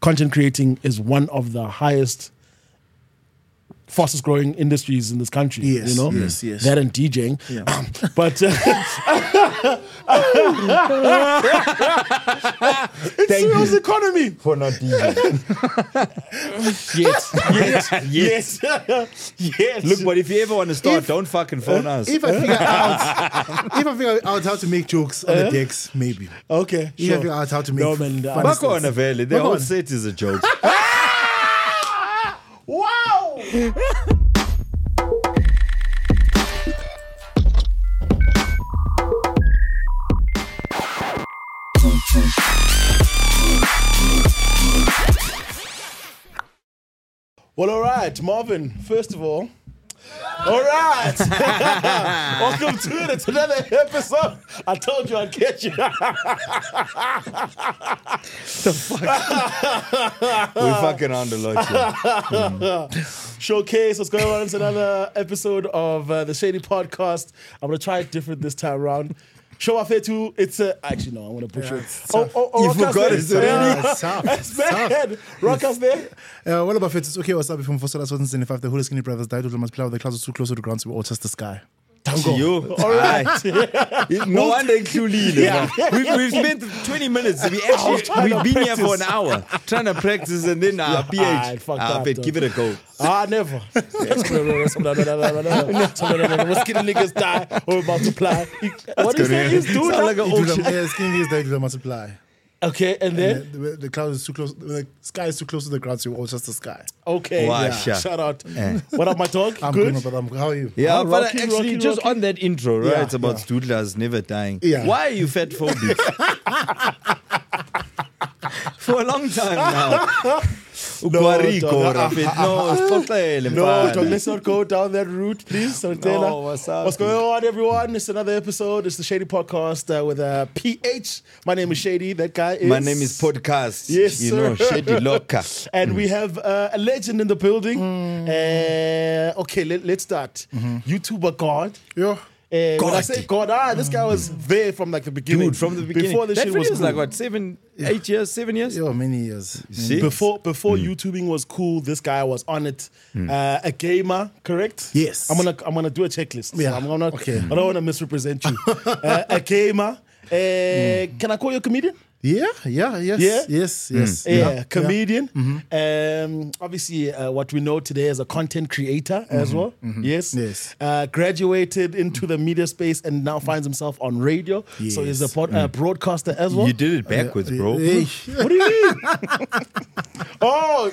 content creating is one of the fastest growing industries in this country. Yes, you know, yes. that and DJing. Yeah. But it's serious economy. For not DJing. Yes. Look, but if you ever want to start, don't fucking phone us. If I figure out how to make jokes on the decks, maybe. Okay, If I figure out how to make funny Bako on stuff. a valley, the whole set is a joke. Wow. Well, all right, Marvin, first of all, all right. Welcome to it. It's another episode. I told you I'd catch you. We're fucking on the lot here. Showcase, what's going on? It's another episode of the Shady Podcast. I'm going to try it different this time around. Show off here too. It's actually no, I want to push it. You forgot it already. It's tough. That's It's tough. bad. Rockers there. What about it? It's okay. What's up? From Foster 2005, the Holy Skinny Brothers died. We must play with the clouds too close to the ground, so we all touch the sky. Tango. You. All right. No wonder including. Yeah. We've spent 20 minutes. We've been here for an hour trying to practice, and then PH. fuck that, Bet, though. give it a go. Never. What's skinny niggas die or about to fly? What is that? He's doing Sound like that? an auction. Skinny niggas died. We must apply. Okay, and then The cloud is too close. The sky is too close to the ground, so we all touch the sky. okay, Wow, yeah. sure. Shout out. What up, my dog? I'm Good. good, but how are you? Yeah, Oh, but Rocky, actually, Rocky, just Rocky. on that intro, right? Yeah, It's about yeah. Stoodlers never dying. Yeah. Why are you fat phobic? For a long time now. dog. No, Dog, let's not go down that route, please. So No, what's up? What's going on, everyone? It's another episode. It's the Shady Podcast with PH. My name is Shady. That guy is. My name is Podcast. Yes, you sir. know, Shady Loca. And we have a legend in the building. Okay, let's start. YouTuber God. Yo. When I say God, this guy was there from like the beginning. Dude, from the beginning. Before the that shit video was was cool. like, what, 8 years, 7 years? Yo, many years. See? Before YouTubing was cool, this guy was on it. A gamer, correct? Yes. I'm gonna do a checklist. Yeah. So I'm gonna. Okay. I don't want to misrepresent you. A gamer. Can I call you a comedian? Yeah, yes. Yeah, comedian. Obviously, what we know today as a content creator as well. Yes. Graduated into the media space and now finds himself on radio. Yes. So he's a broadcaster as well. You did it backwards, bro. Hey. What do you mean? Oh,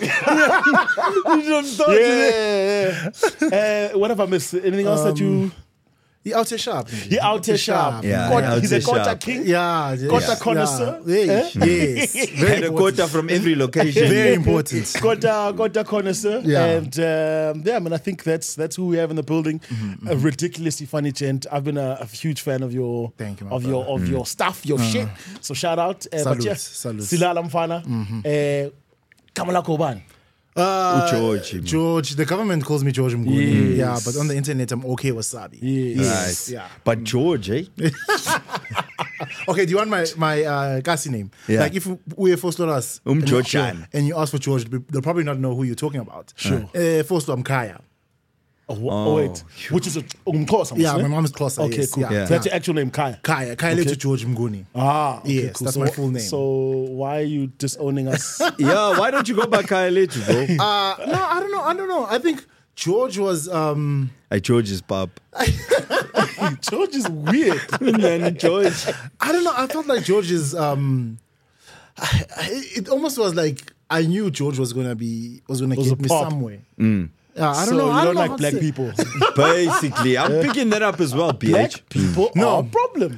yeah. What have I missed? Anything else that you? He out here sharp. He out here sharp. Yeah, He's a out here quota sharp. king. Yeah. Quota connoisseur. Yeah. Yes. Had Very a important. quota from every location. Very important. Quota connoisseur. Yeah. And I think that's who we have in the building. A ridiculously funny gent. I've been a huge fan of your Thank you, my your stuff, your shit. So shout out. Salute, yeah, salute. Silala Mfana. Kamala Koban. George. The government calls me George Mguni. Yes. Yeah, but on the internet, I'm okay wasabi. Yes. Right. Yeah. But George, eh? Okay, do you want my Kasi name? Yeah. Like if we're Fostoras George Chan. and you ask for George, they'll probably not know who you're talking about. Sure. First, I'm Kaya. Oh, wait. Which is a Umkosa. Yeah, my mom is closer. Okay, yes. cool. Yeah. So that's your actual name, Kaya. Kaya to George Mguni. Okay, Yes, cool. that's So my full name. So why are you disowning us? Yeah, why don't you go back Kyle bro? No, I don't know. I think George was George's pub. George is weird. Man, George. I don't know. I felt like George is it almost was like I knew George was gonna get me pop. somewhere. I don't So know. you I don't know like how to black say. people. Basically, I'm picking that up as well, Black PH. people are a problem.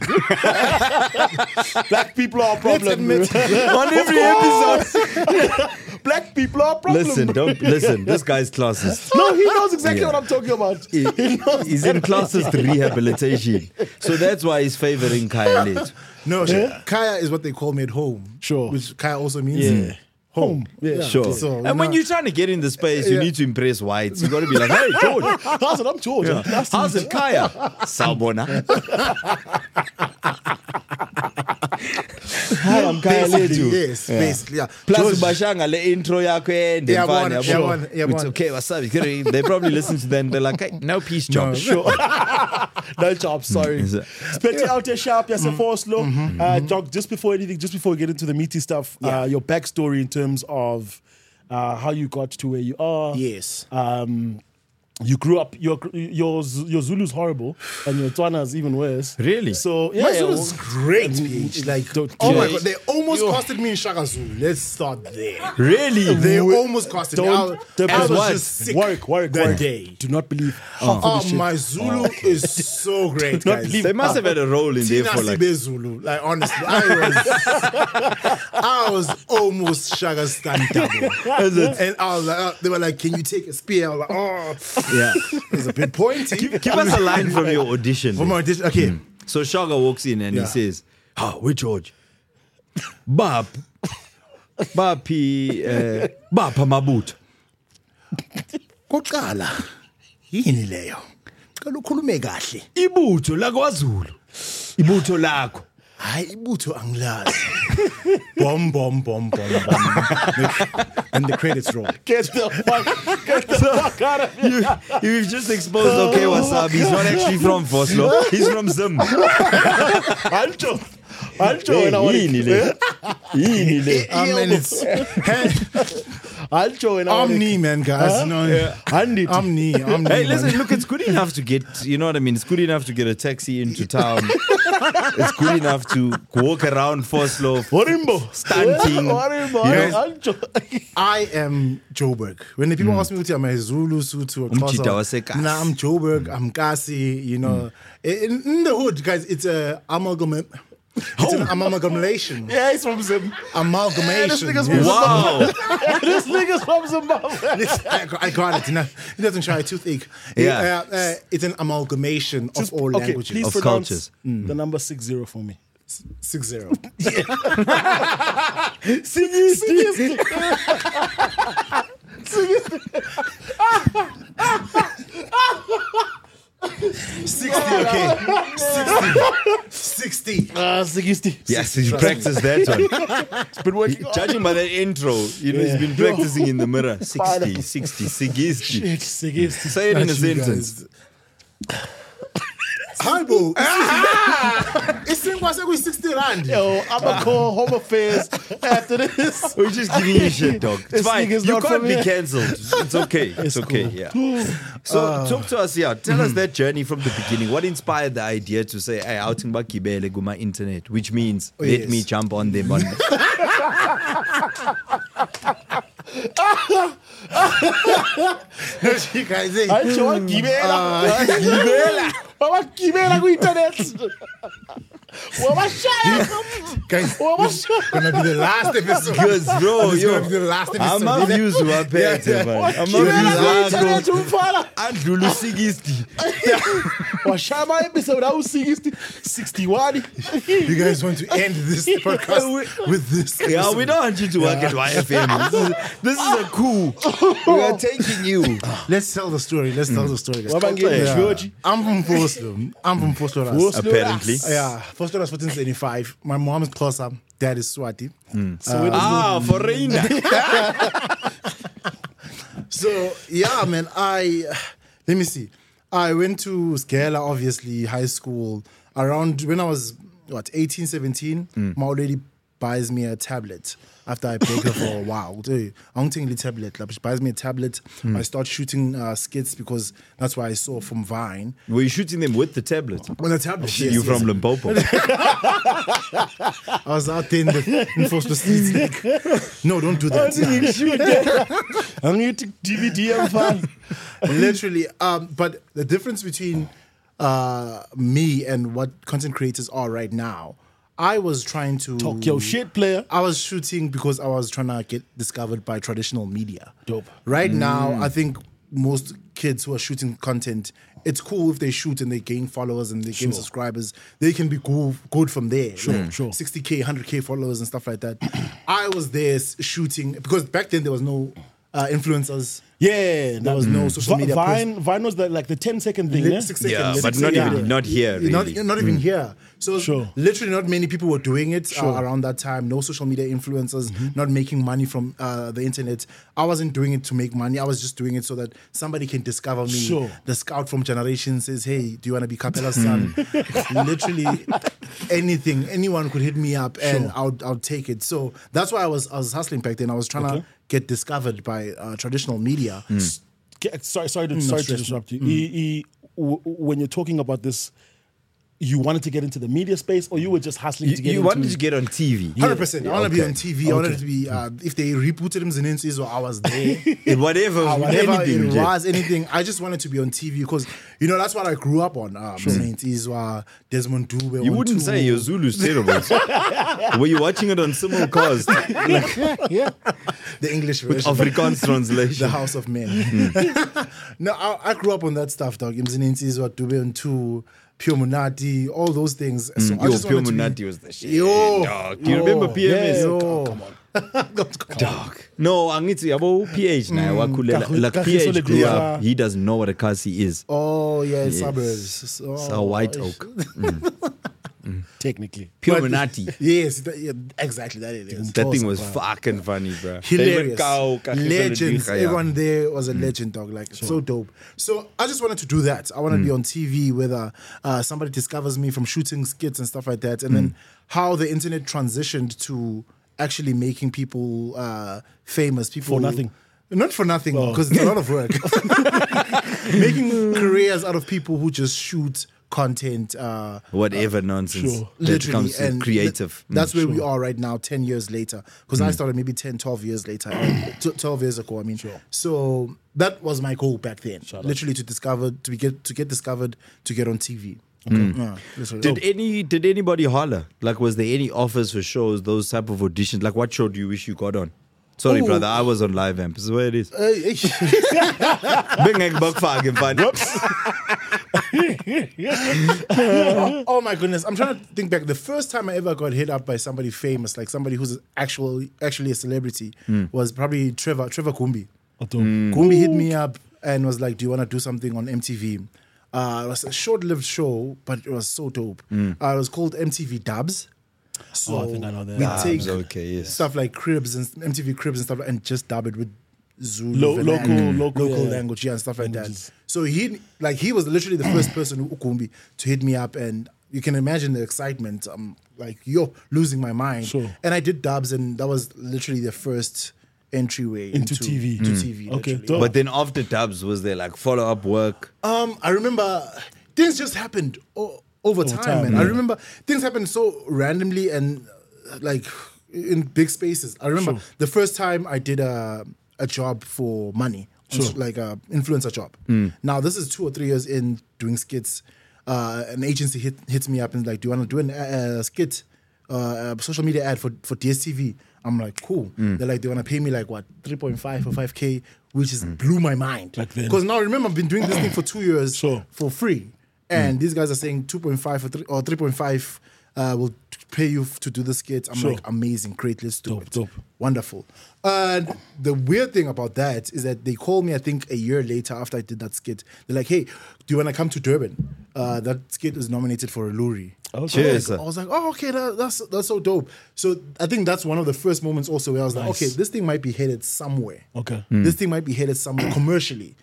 Black people are a problem. On every episode. Black people are a problem. Listen. This guy's classist. No, he knows exactly what I'm talking about. He's in classist rehabilitation. So that's why he's favoring Kyle Ledge. No, Kaya is what they call me at home. Sure. Which Kaya also means Yeah. home. Yeah. Sure. So, and when you're trying to get in the space, you need to impress whites. You got to be like, hey, George. How's it? I'm George. Nice to How's meet it, Kaya? Sawubona. Hi, I'm Kaya Letu. Yes, basically, yeah. Plus George- ubashanga le intro yakho ende Yeah, mfana one, yabo. one, yeah, It's one. okay, wasabi. They probably listen to them. They're like, hey, no peace job. No. Sure. No job, sorry. Is it- Spectre out there sharp, yes, for slow. Doc, just before we get into the meaty stuff, your backstory in terms of how you got to where you are. Yes. You grew up. Your Zulu's horrible, and your Tswana's even worse. Really? So My yeah, Zulu's great, bitch. Like, oh my God, they almost costed me in Shaka Zulu. Let's start there. Really? They almost costed me. I was what? just sick Work that day. Do not believe half of the Oh, shit. my Zulu is so great, not guys. believe- They must have had a role in there Tina for like. Sibe Zulu. Like, honestly, I was almost Shaka stand double. And I was like, they were like, can you take a spear? I was like, oh, Yeah. it's a bit pointy. Give us a line from your audition. For my audition, okay. So Shaga walks in and he Yeah. says, we're George. Bapha Mabut. Koqala, yini leyo? Cela ukhulume kahle. Ibutho lakwaZulu. Ibutho lakho. Hayi ibutho angilazi. Bom bom bom bom bom. And the credits roll. Get the fuck out of here. You've just exposed okay wasabi. He's not actually from Voslo. He's from Zim. Ancho, and I want Yini le? Yini le? I mean, it's Ancho, and I I'm want knee, man, guys. No, I'm knee. I'm knee. Hey, listen, man. look, it's good enough to get, you know what I mean? It's good enough to get a taxi into town. It's good enough to walk around Voslo. Warimbo. Stunting. Warimbo. Yes. Ancho. I am Joburg. When the people ask me, am I Zulu, Sotho, or Umchita Xhosa? waseKasi. Nah, I'm Joburg. I'm Kasi. You know, in the hood, guys, it's a amalgamation. It's an amalgamation. Yeah, he's from Zimbabwe. Amalgamation. This nigga's yes. Wow. This nigga's from Zimbabwe. I got it. No, it doesn't try a toothache. Yeah. It's an amalgamation of all languages. Please Of pronounce cultures. the number 60 for me. 6-0. Sigisti. 60, okay. 60. Sigisti. Yes, he practiced that one. It's been working. Judging by that intro, you know, he's been practicing in the mirror. 60, 60, 60. Shit, Sigisti. Say it in a That's you sentence. Halbo. Isinkwa sekuyi-60 rand. Yo, I'm gonna call Home Affairs after this. We're just giving you shit, dog. It's This fine. nigga's You not can't from be here. cancelled. It's okay. It's okay. cool. Yeah. So talk to us, yeah. Tell us that journey from the beginning. What inspired the idea to say, hey, outing ba gibele guma internet, which means let yes. me jump on them. On You guys, hey. Ancho, wagibela. Wagibela ku-internet. Wabashaya. Guys, Wabashaya. this is gonna be the last episode. Because, bro, This is yo, gonna be the last episode. I'm a views who man. I'm Wagibela a ku-internet, views umfana. Andlulu Sigisti. Washaya ama-episode awu-60, 61. You guys want to end this podcast with this episode? Yeah, we don't want you to work at YFM. This is a coup. We are taking you. Let's tell the story. Let's tell the story, guys. Wabangeni, Yeah. George. I'm from Voslo. Voslo. Apparently. Yeah, Voslo was 1475. My mom is Xhosa. Dad is Swati. Foreigner. So yeah, man. Let me see. I went to Skela, obviously, high school. Around when I was 18, 17, my old lady buys me a tablet after I beg her for a while. I don't think the tablet. Like, she buys me a tablet. I start shooting skits because that's what I saw from Vine. Were you shooting them with the tablet? On the tablet, You from Limpopo? I was out there in Foster Streets. Like, no, don't do that. I'm using DVD, I'm fine. Literally. But the difference between me and what content creators are right now, I was trying to Talk your shit, player. I was shooting because I was trying to get discovered by traditional media. Dope. Right now, I think most kids who are shooting content, it's cool if they shoot and they gain followers and they gain subscribers. They can be good from there. Sure. 60K, 100K followers and stuff like that. I was there shooting because back then there was no influencers. Yeah, There was no social media. Vine was like the 10-second thing. Yeah? 6 seconds. Yeah, 6 but not seconds. even not here. Really. Not even here. So Sure. literally not many people were doing it around that time. No social media influencers, not making money from the internet. I wasn't doing it to make money. I was just doing it so that somebody can discover me. Sure. The scout from Generation says, hey, do you want to be Capella's son? Literally anything. Anyone could hit me up and I'll take it. So that's why I was hustling back then. I was trying to get discovered by traditional media. Sorry to disrupt you. When you're talking about this, you wanted to get into the media space, or you were just hustling to get into... You wanted to get on TV. 100%. I want to be on TV. I wanted to be... if they rebooted him Mzinensi, so I was there. Whatever anything, it was, anything. I just wanted to be on TV because, that's what I grew up on. Mzinensi, Desmond Dube. You wouldn't say your Zulu's terrible. Were you watching it on simulcast? The English version. Afrikaans translation. The House of Men. No, I grew up on that stuff, dog. Mzinensi, Dube and 2... Pure Munati, all those things. So I just Pure wanted to Munati was the shit. Yo. Do you remember PMS? Come on. Dog. No, angithi yabo PH now wakhulela like PH grew up. He doesn't know what a Kasi is. Oh yeah, suburbs. So White Oak. Technically. Pure Munati. Yes, exactly that it is. That thing was fucking funny, bro. Hilarious. Legends. Legends. Everyone there was a legend, dog. Like, so dope. So I just wanted to do that. I want to be on TV, whether somebody discovers me from shooting skits and stuff like that. And then how the internet transitioned to actually making people famous. People For nothing. Not for nothing, because it's a lot of work. Making careers out of people who just shoot content, whatever nonsense that literally, comes to and creative. That's where we are right now, 10 years later. Because I started maybe 10, 12 years later, 12 years ago. I mean, so that was my goal back then. Literally to get discovered, to get on TV. Okay. Did anybody holler? Like, was there any offers for shows, those type of auditions? Like, what show do you wish you got on? Sorry, brother, I was on Live Amp. This is where it is. Oh my goodness. I'm trying to think back. The first time I ever got hit up by somebody famous, like somebody who's actually a celebrity, was probably Trevor Kumbi. Kumbi hit me up and was like, do you want to do something on MTV? It was a short-lived show, but it was so dope. It was called MTV Dubs. So I think I know that. we take stuff like Cribs and MTV Cribs and stuff, and just dub it with Zulu local language, and stuff like that. So he was literally the first person, Ukumbi, to hit me up, and you can imagine the excitement. I'm like, losing my mind. Sure. And I did dubs, and that was literally the first entryway into TV. Okay, but then after dubs, was there like follow-up work? I remember things just happened over time, man. I remember things happened so randomly and like in big spaces. I remember the first time I did a job for money, like an influencer job. Now this is 2 or 3 years in doing skits. An agency hits me up and is like, do you want to do a skit, social media ad for DSTV? I'm like, cool. They're like, they want to pay me like what, 3.5 or 5K, which is blew my mind. Because now remember, I've been doing this thing for 2 years for free. And these guys are saying 2.5 or 3.5 will pay you to do the skit. I'm like, amazing, great, let's do it. Dope. Wonderful. And the weird thing about that is that they called me, I think, a year later after I did that skit. They're like, hey, do you want to come to Durban? That skit was nominated for a Luri. Cheers. I was like, oh, okay, that's so dope. So I think that's one of the first moments also where I was like, okay, this thing might be headed somewhere. Okay. This thing might be headed somewhere commercially.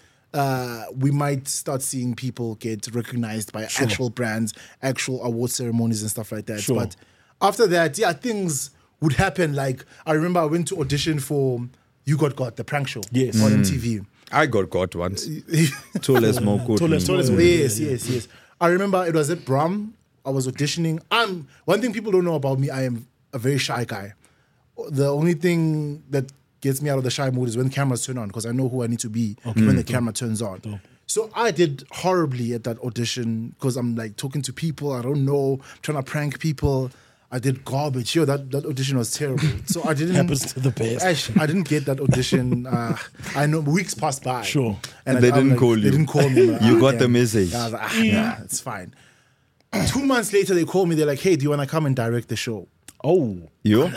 We might start seeing people get recognized by actual brands, actual award ceremonies and stuff like that. But after that, things would happen. Like, I remember I went to audition for You Got, the prank show on MTV. I got once. Toles Moko. Yes. I remember it was at Bram. I was auditioning. One thing people don't know about me, I am a very shy guy. The only thing that gets me out of the shy mood is when cameras turn on, because I know who I need to be when the camera turns on. So I did horribly at that audition because I'm like talking to people I don't know, trying to prank people. I did garbage. That audition was terrible. So I didn't. Happens to the best. I didn't get that audition. I know weeks passed by. And they didn't call you. They didn't call me. You got the message. I was like, it's fine. 2 months later, they called me. They're like, hey, do you want to come and direct the show? Oh. You? I'm like,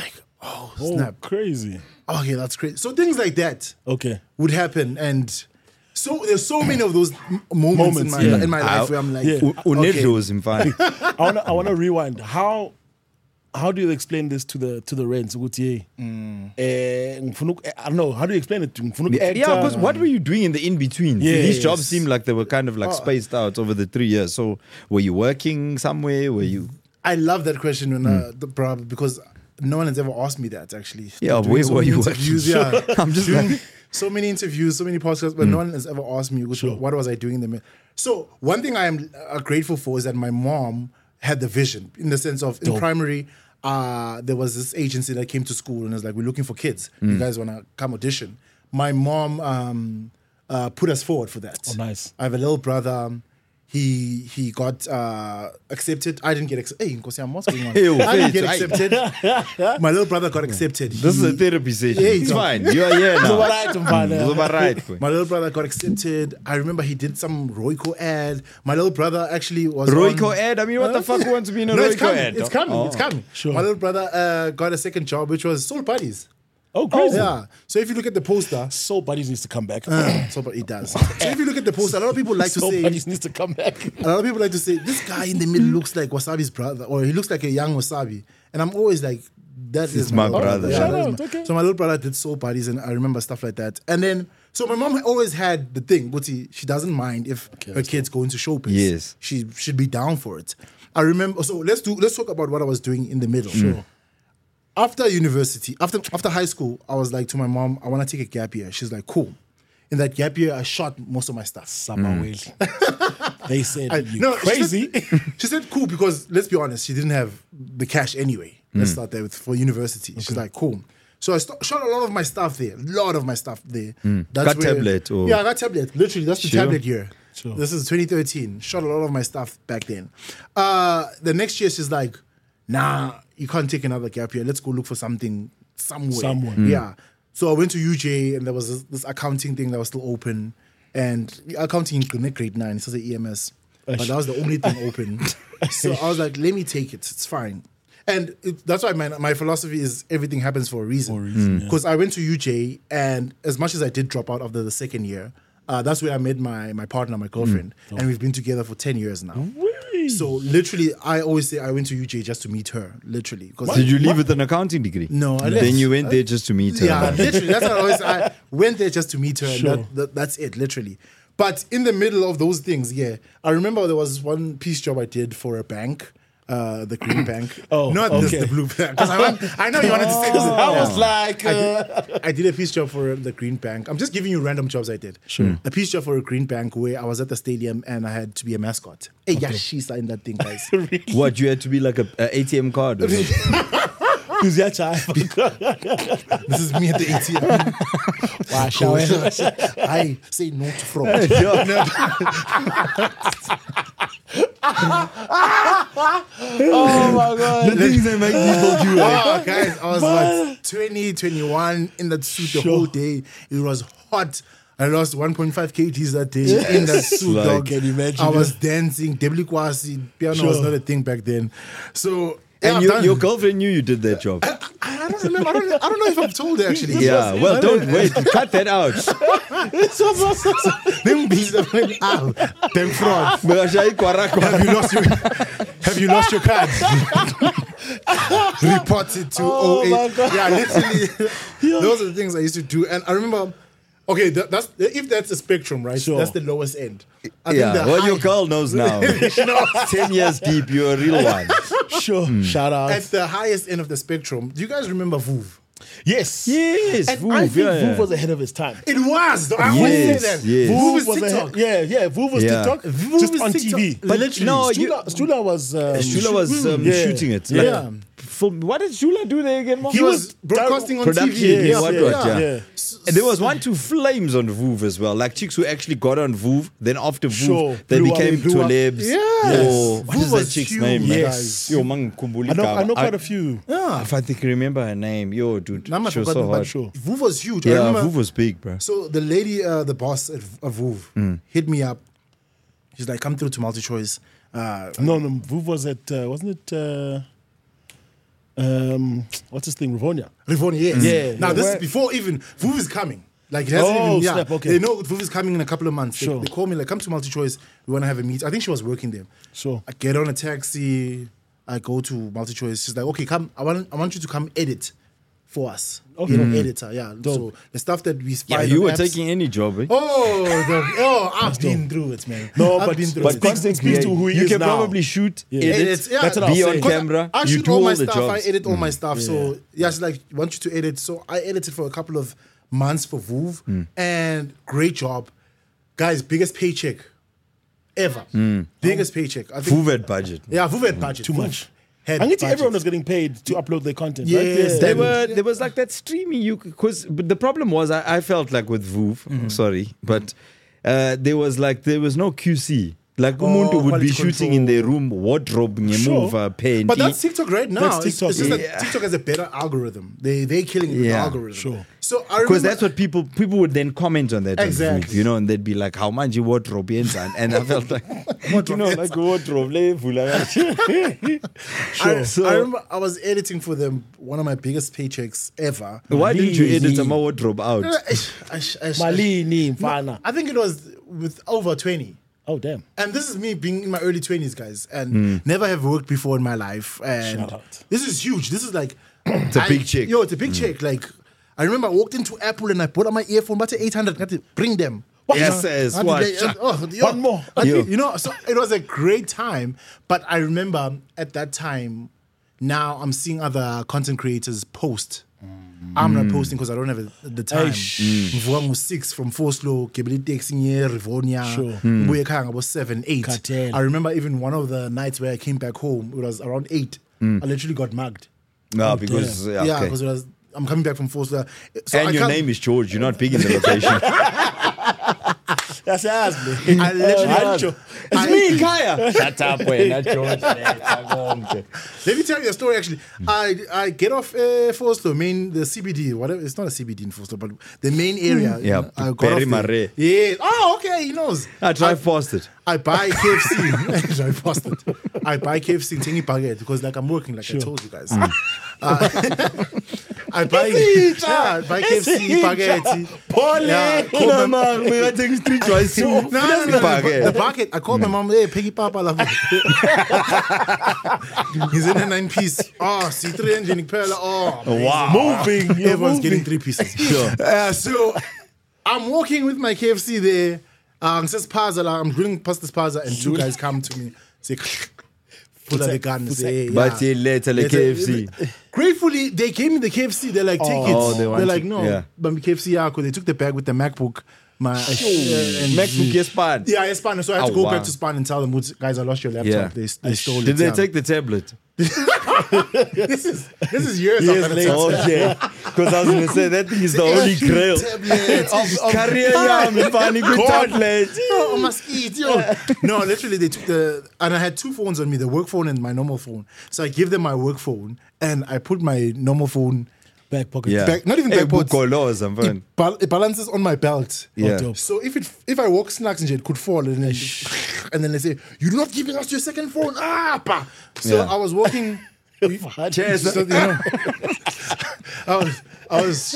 Oh, Oh, snap. crazy. Okay, that's crazy. So things like that Okay. would happen, and so there's so many of those moments in my life where I'm like, Yeah. Unedlozi, mfana. I wanna rewind. How do you explain this to the rents? Ukuthi, I don't know. How do you explain it to them? Yeah, because what were you doing in the in-between? Yes. These jobs seem like they were kind of like spaced out over the 3 years. So were you working somewhere? Were you... I love that question when because no one has ever asked me that actually. Yeah, Doing where so were many you interviews, working? Yeah, I'm just doing like... so many interviews, so many podcasts, but no one has ever asked me what was I doing in the middle. So one thing I am grateful for is that my mom had the vision in the sense of in primary. There was this agency that came to school and was like, we're looking for kids. You guys want to come audition? My mom put us forward for that. Oh, nice. I have a little brother. He got accepted. I didn't get accepted. Hey, what's going on? Ew, I didn't get wait, accepted. My little brother got accepted. This is a therapy session. Yeah, It's fine. You are here now. Right. My little brother got accepted. I remember he did some Royco ad. My little brother actually was Royco on, ad? I mean, what the fuck wants to be in a No, it's Royco coming. ad? It's coming. Oh. It's coming. Sure. My little brother got a second job, which was Soul Buddies. Oh, crazy. Yeah. So if you look at the poster, Soul Buddies needs to come back. it does. So if you look at the poster, a lot of people like to Soul say, Buddies needs to come back. a lot of people like to say, this guy in the middle looks like Wasabi's brother, or he looks like a young Wasabi. And I'm always like, that is my brother. Yeah, Shout that is out, my- okay. So my little brother did Soul Buddies, and I remember stuff like that. And then, so my mom always had the thing, Guti, she doesn't mind if her kids go into showbiz. Yes. She should be down for it. I remember, so let's talk about what I was doing in the middle. Sure. After university, after high school, I was like to my mom, I want to take a gap year. She's like, cool. In that gap year, I shot most of my stuff. They said, you No, crazy. She said cool because let's be honest, she didn't have the cash anyway. Let's start there for university. She's like cool. So I shot a lot of my stuff there. Got tablet or- Yeah, I got tablet. Literally, that's the Sure. tablet year. Sure. This is 2013. Shot a lot of my stuff back then. The next year, she's like, nah, you can't take another gap year. Let's go look for something somewhere. Yeah. So I went to UJ and there was this accounting thing that was still open. And accounting in grade 9, it says the EMS. But that was the only thing open. So I was like, let me take it. It's fine. And that's why my philosophy is everything happens for a reason. Because I went to UJ, and as much as I did drop out after the second year, that's where I met my partner, my girlfriend. And we've been together for 10 years now. Really? So literally, I always say I went to UJ just to meet her, literally. Did you leave with an accounting degree? No, I left. Then you went there just to meet her. Yeah, literally. That's what I went there just to meet her, Sure. and that's it, literally. But in the middle of those things, yeah, I remember there was one piece job I did for a bank, the Green Bank. Oh, not okay. the Blue Bank. Because I know you wanted to say this. I was like, I did a piece job for the Green Bank. I'm just giving you random jobs I did. Sure. A piece job for a Green Bank where I was at the stadium and I had to be a mascot. Hey, yeah, she signed that thing, guys. What, you had to be like a ATM card? Or something? who's that child? This is me at the ATM. Wow, shower. I say no to fraud. Oh my God. The things that make people do it. Oh, guys, I was 20, 21 in that suit the whole day. It was hot. I lost 1.5 kgs that day in that suit, Like, dog. can you imagine? I was dancing. Debli Kwasi. Piano was not a thing back then. So, yeah, And your girlfriend knew you did that job. I don't remember. I don't know if I've told her actually. Yeah, well, don't wait. Cut that out. Them bees are like, ow, them fraud. Have you lost your card? Report it to 08. my God. Yeah, literally. Those are the things I used to do. And I remember, okay, that's if that's a spectrum, right? Sure. That's the lowest end. I Yeah, think the well, your high- girl knows now. 10 years deep, you're a real one. Sure. Shout out. At the highest end of the spectrum, do you guys remember VOOV? Yes. Yes, And Voov, I think yeah, Voov yeah. was ahead of his time. It was. I always Yes, say that. yes. VOOV is was TikTok. Voov was Yeah. TikTok. Voov Just is on TikTok. TV. But literally, no, Stula was. Shula was Yeah. shooting it. Yeah. Like, what did Shula do there again, Mo? He was broadcasting on Production, TV. yeah, what, yeah. Yeah. And there was 1-2 flames on Voov as well. Like chicks who actually got on Voov, then after Voov, Sure. they Blew up, became blew up. Tulebs. Yes. Or what Voov is that was chick's huge, name? man? Yes. Yo, man, Kumbuli I know Kaba. quite a few. Yeah. If I think I remember her name, yo, dude, Now I'm she was so forgotten, but hot. Sure. VOOV was huge. I Yeah, remember, Voov was big, bro. So the lady, the boss at VOOV, hit me up. She's like, "Come through to MultiChoice." No, Voov was at, wasn't it? what's this thing, Rivonia? Rivonia, yes. Yeah. Now, Yeah, this where- is before even Vuv is coming. Like, it hasn't Oh, even, snap, okay. They know Vuv is coming in a couple of months. Sure. They call me, like, come to MultiChoice. We want to have a meet. I think she was working there. Sure. I get on a taxi. I go to MultiChoice. She's like, okay, come. I want you to come edit for us. Okay. You know, editor, yeah. So the stuff that we Yeah, find you on were apps- taking any job, eh? I've been through it, man. No, I've but- been through but it. context speaks to who he you is can now. probably shoot, Yeah. edit, Edit, yeah. That's what I was be on saying. camera. I You shoot do all all my the stuff. jobs. I edit all my stuff. So yeah, she's like, want you to edit. So I edited for a couple of months for Vuv, and great job, guys. Biggest paycheck ever. Biggest paycheck. I think. Fuvet budget. Yeah, Vuv had budget. Too Vuv much. had I think budget. everyone was getting paid to upload their content, right? Yes, They Yeah. were there was like that streaming because but the problem was I felt like with Vuv, sorry, but there was no QC. Like umuntu would be quality shooting in control. their room, wardrobe ngemuva, paint. But that's TikTok right now. That's TikTok, It's just yeah. that TikTok has a better algorithm. They're killing it with the Yeah. algorithm. Sure. So I because remember that's what people would then comment on that on Exactly. Vuv, you know, and they'd be like, "How much you wardrobe yenza?" And I felt like, you know, like wardrobe level. I remember I was editing for them, one of my biggest paychecks ever. Why didn't you edit my wardrobe out? Malini, Mfana. I think it was with over 20. Oh, damn. And this is me being in my early 20s, guys, and never have worked before in my life. And Shout out. this is huge. This is like... It's a big check. Yo, it's a big check. Like, I remember I walked into Apple and I bought out my earphone, but 800, got to bring them. Yes, yes, I what? had to get- One more. You know, so it was a great time. But I remember at that time, now I'm seeing other content creators post. I'm not posting because I don't have the time. Mvuka was 6 from Foslo, Kebeli Taxi, Rivonia, Sure. Mbuye Khaya was 7, 8. Cartel. I remember even one of the nights where I came back home, it was around 8. I literally got mugged. No, because Yeah, okay. because it was I'm coming back from Foslo. So And I your can't- name is George. You're not big in the location. That's us, man. I literally It's me, Kaya. Shut up, man. Not George. Let me tell you a story. Actually, I get off Foslo, the CBD, whatever. It's not a CBD in Foslo, but the main area. Yeah, I got Perry off there. Marais. Yeah. Oh, okay. He knows. I drive past it. I buy KFC. I passed it. I buy KFC in Tingy Baguette because, like, I'm working, like I told you guys. I buy KFC baguette. The bucket. I called my mom. Hey, Peggy Papa. He's in a 9-piece. Oh, C3 engine pearl. Oh, Wow. Moving. You're everyone's moving. getting 3 pieces. Sure. So I'm walking with my KFC there. I'm grilling past this Spaza, and 2 guys come to me. Say, pull out the gun and say, But you later the KFC. Gratefully, they gave me the KFC. They're like, take it. Oh, they want They're like, to- no. yeah. But KFC, yeah, because they took the bag with the MacBook. And MacBook yes, bad. Yeah, it's Span. So I had to Oh, go wow. back to Span and tell them, guys, I lost your laptop. Yeah. They stole it. Did they yeah. take the tablet? This is years Years after later. the Okay. Because I was going to say that thing is the holy grail of career. Tablet. I must eat, yo. No, literally, they took and I had 2 phones on me, the work phone and my normal phone. So I give them my work phone and I put my normal phone Back pocket. Yeah. back, not even Hey, back pockets. Bukolo, some fun. It balances on my belt. Yeah. dope. So if I walk snacks and shit, it could fall and then they say, "You're not giving us your second phone." Pa. So Yeah. I was walking. Cheers. So, I was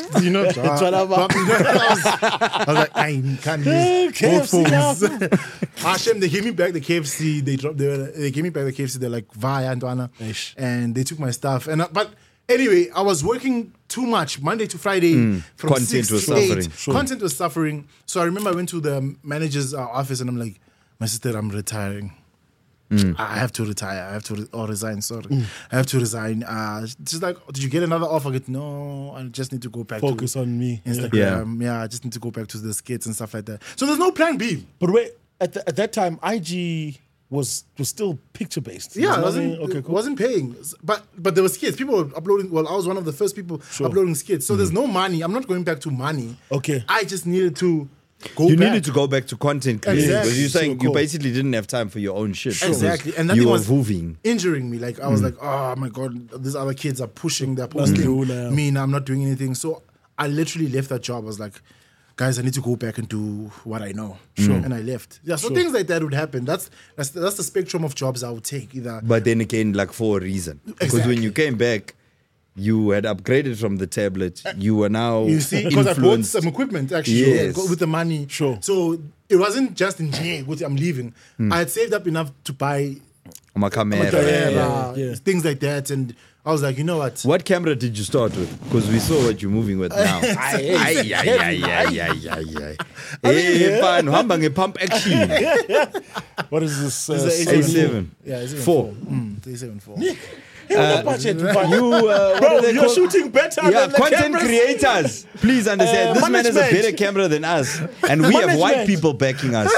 I was like, I can't use both phones. Hashem, they gave me back the KFC. They gave me back the KFC. They're like, via Antoana, and they took my stuff. But anyway, I was working too much Monday to Friday from Content 6 was to 8. suffering. Sure. Content was suffering. So I remember I went to the manager's office and I'm like, my sister, I'm retiring. I have to retire. I have to resign. Sorry, I have to resign. She's like, did you get another offer? I get, no, I just need to go back. Focus to on me. Instagram. Yeah, I just need to go back to the skits and stuff like that. So there's no plan B. But wait, at that time, IG was still picture based. Yeah, it wasn't paying. But there were skits. People were uploading. Well, I was one of the first people uploading skits. So there's no money. I'm not going back to money. Okay. I just needed to go You back. needed to go back to content creation Exactly. because you're saying So cool. you basically didn't have time for your own shit. Exactly. And And nothing you were was moving. injuring me. Like I was like, oh my God, these other kids are pushing, they're posting. Me, I'm not doing anything. So I literally left that job. I was like, guys, I need to go back and do what I know. And I left. Yeah, so things like that would happen. That's the spectrum of jobs I would take. Either But then again, like for a reason. Because when Exactly. you came back, You had upgraded from the tablet. You were now You see, because I bought influenced. some equipment actually Yes. with the money. Sure. So it wasn't just in I'm leaving. I had saved up enough to buy My camera. camera, yeah. things like that, and I was like, you know what? What camera did you start with? Because we saw what you're moving with now. Ay. Hey, fun. Hamba nge-pump action. What is this? It's a A7. Yeah, it's Four. It's A7 budget. You, Bro, what do they you're call- shooting better Yeah, than the content cameras. creators. Please understand, this man has a management. better camera than us, and we have white Management. people backing us.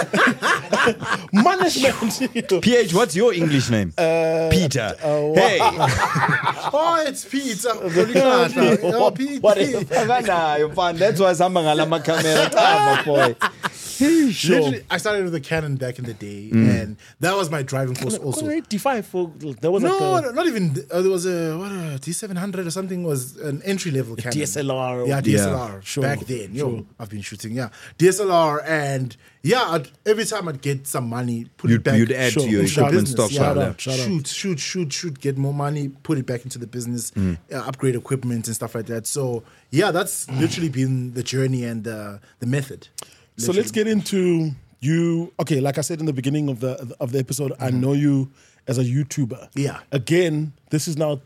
Management. PH, what's your English name? Peter. Hey, Oh, it's Peter. Oh, Pete. that's why samba ngala camera. Ah, boy. Literally, I started with a Canon back in the day, and that was my driving force also. 85 for there was No, like not even. There was a D700 or something. Was an entry level Canon. DSLR. Yeah, DSLR. Sure, Back then, sure. I've been shooting. Yeah, DSLR, and yeah, every time I'd get some money, put it back. You'd add to your into the equipment business. stock. Yeah, out, shout out. shoot, get more money, put it back into the business, upgrade equipment and stuff like that. So yeah, that's literally been the journey and the method. So let's get into you. Okay, like I said in the beginning of the episode, I know you as a YouTuber. Yeah. Again, this is now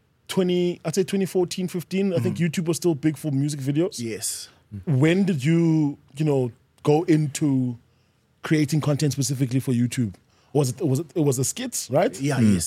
2014, 15. I think YouTube was still big for music videos. Yes. When did you go into creating content specifically for YouTube? It was the skits, right? Yeah. Yes.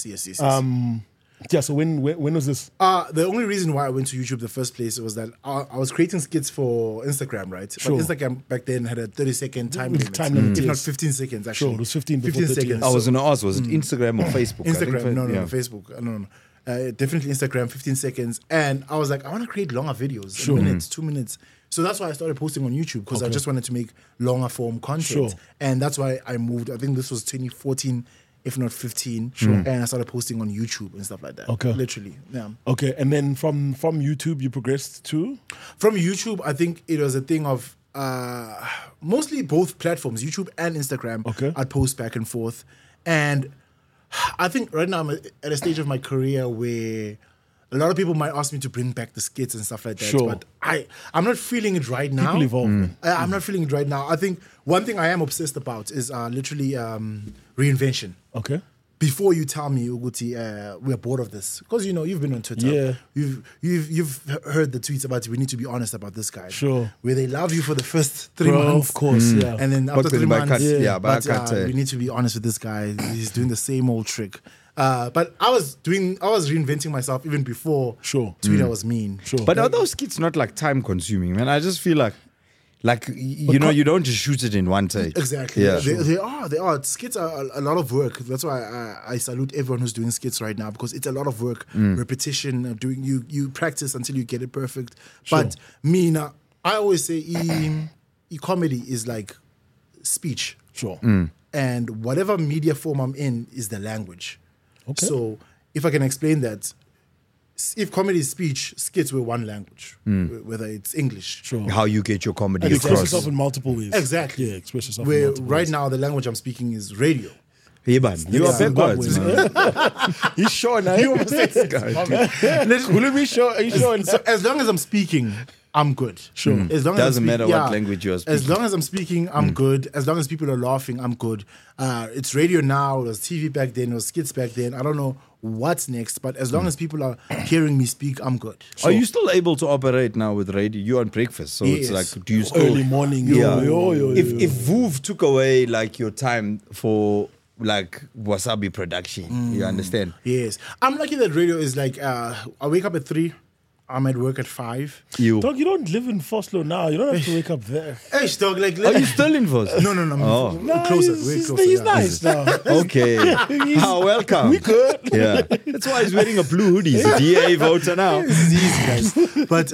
Yeah. So when was this? The only reason why I went to YouTube in the first place was that I was creating skits for Instagram, right? Sure. But Instagram back then had a 30-second time limit. Time limit, if not yes. 15 seconds, actually. Sure, it was 15 before 30, seconds. I was going to ask, was it Instagram or Facebook? I think Instagram, no, yeah. Facebook. No. Definitely Instagram, 15 seconds. And I was like, I want to create longer videos, Sure. a minute, 2 minutes. So that's why I started posting on YouTube, because I just wanted to make longer form content. Sure. And that's why I moved. I think this was 2014, if not 15. And I started posting on YouTube and stuff like that. Okay. Literally, yeah. Okay, and then from YouTube you progressed to From YouTube, I think it was a thing of mostly both platforms, YouTube and Instagram. Okay. I'd post back and forth. And I think right now I'm at a stage of my career where a lot of people might ask me to bring back the skits and stuff like that. Sure. But I'm not feeling it right now. people evolve. man. I'm not feeling it right now. I think one thing I am obsessed about is literally reinvention. Okay. Before you tell me, Uguti, we're bored of this, because you've been on Twitter. Yeah. You've heard the tweets about we need to be honest about this guy. Sure. Where they love you for the first 3 Bro, months, of course, yeah. and then after 3 months, but we need to be honest with this guy. He's doing the same old trick. But I was reinventing myself even before Sure. Twitter was mean. Sure. But are those skits not like time consuming, man? I just feel like you don't just shoot it in one take. Exactly. Yeah. They are. Skits are a lot of work. That's why I salute everyone who's doing skits right now, because it's a lot of work, repetition, you practice until you get it perfect. Sure. But me now, I always say comedy is like speech. Sure. And whatever media form I'm in is the language. Okay. So if I can explain that, if comedy is speech, skits were one language, whether it's English. Sure. How you get your comedy And express across. yourself in multiple ways. Exactly. Yeah, express yourself in Where multiple right ways. now the language I'm speaking is radio. Hey, man, you are Yeah. backwards, Zimbabwe, man. He's sure now. You almost said Will it be sure? Are you sure? So as long as I'm speaking, I'm good. Sure. As long as Doesn't I'm matter what language you are As speaking. long as I'm speaking, I'm good. As long as people are laughing, I'm good. It's radio now. It was TV back then. It was skits back then. I don't know what's next, but as long as people are hearing me speak, I'm good. Are you still able to operate now with radio? You're on breakfast, so it's Yes. like, do you still Early morning. Yeah. Yo. If Voov took away like your time for like Wasabi production, you understand? Yes. I'm lucky that radio is like, I wake up at 3. I'm at work at 5. Dog, you don't live in Foslo now. You don't have to wake up there. Hey, dog, like... Are you still involved? No. No, Closer. he's, Way he's, closer. he's yeah. nice now. Okay. Welcome. We good. Yeah. That's why he's wearing a blue hoodie. He's a DA voter now. This is easy, guys. But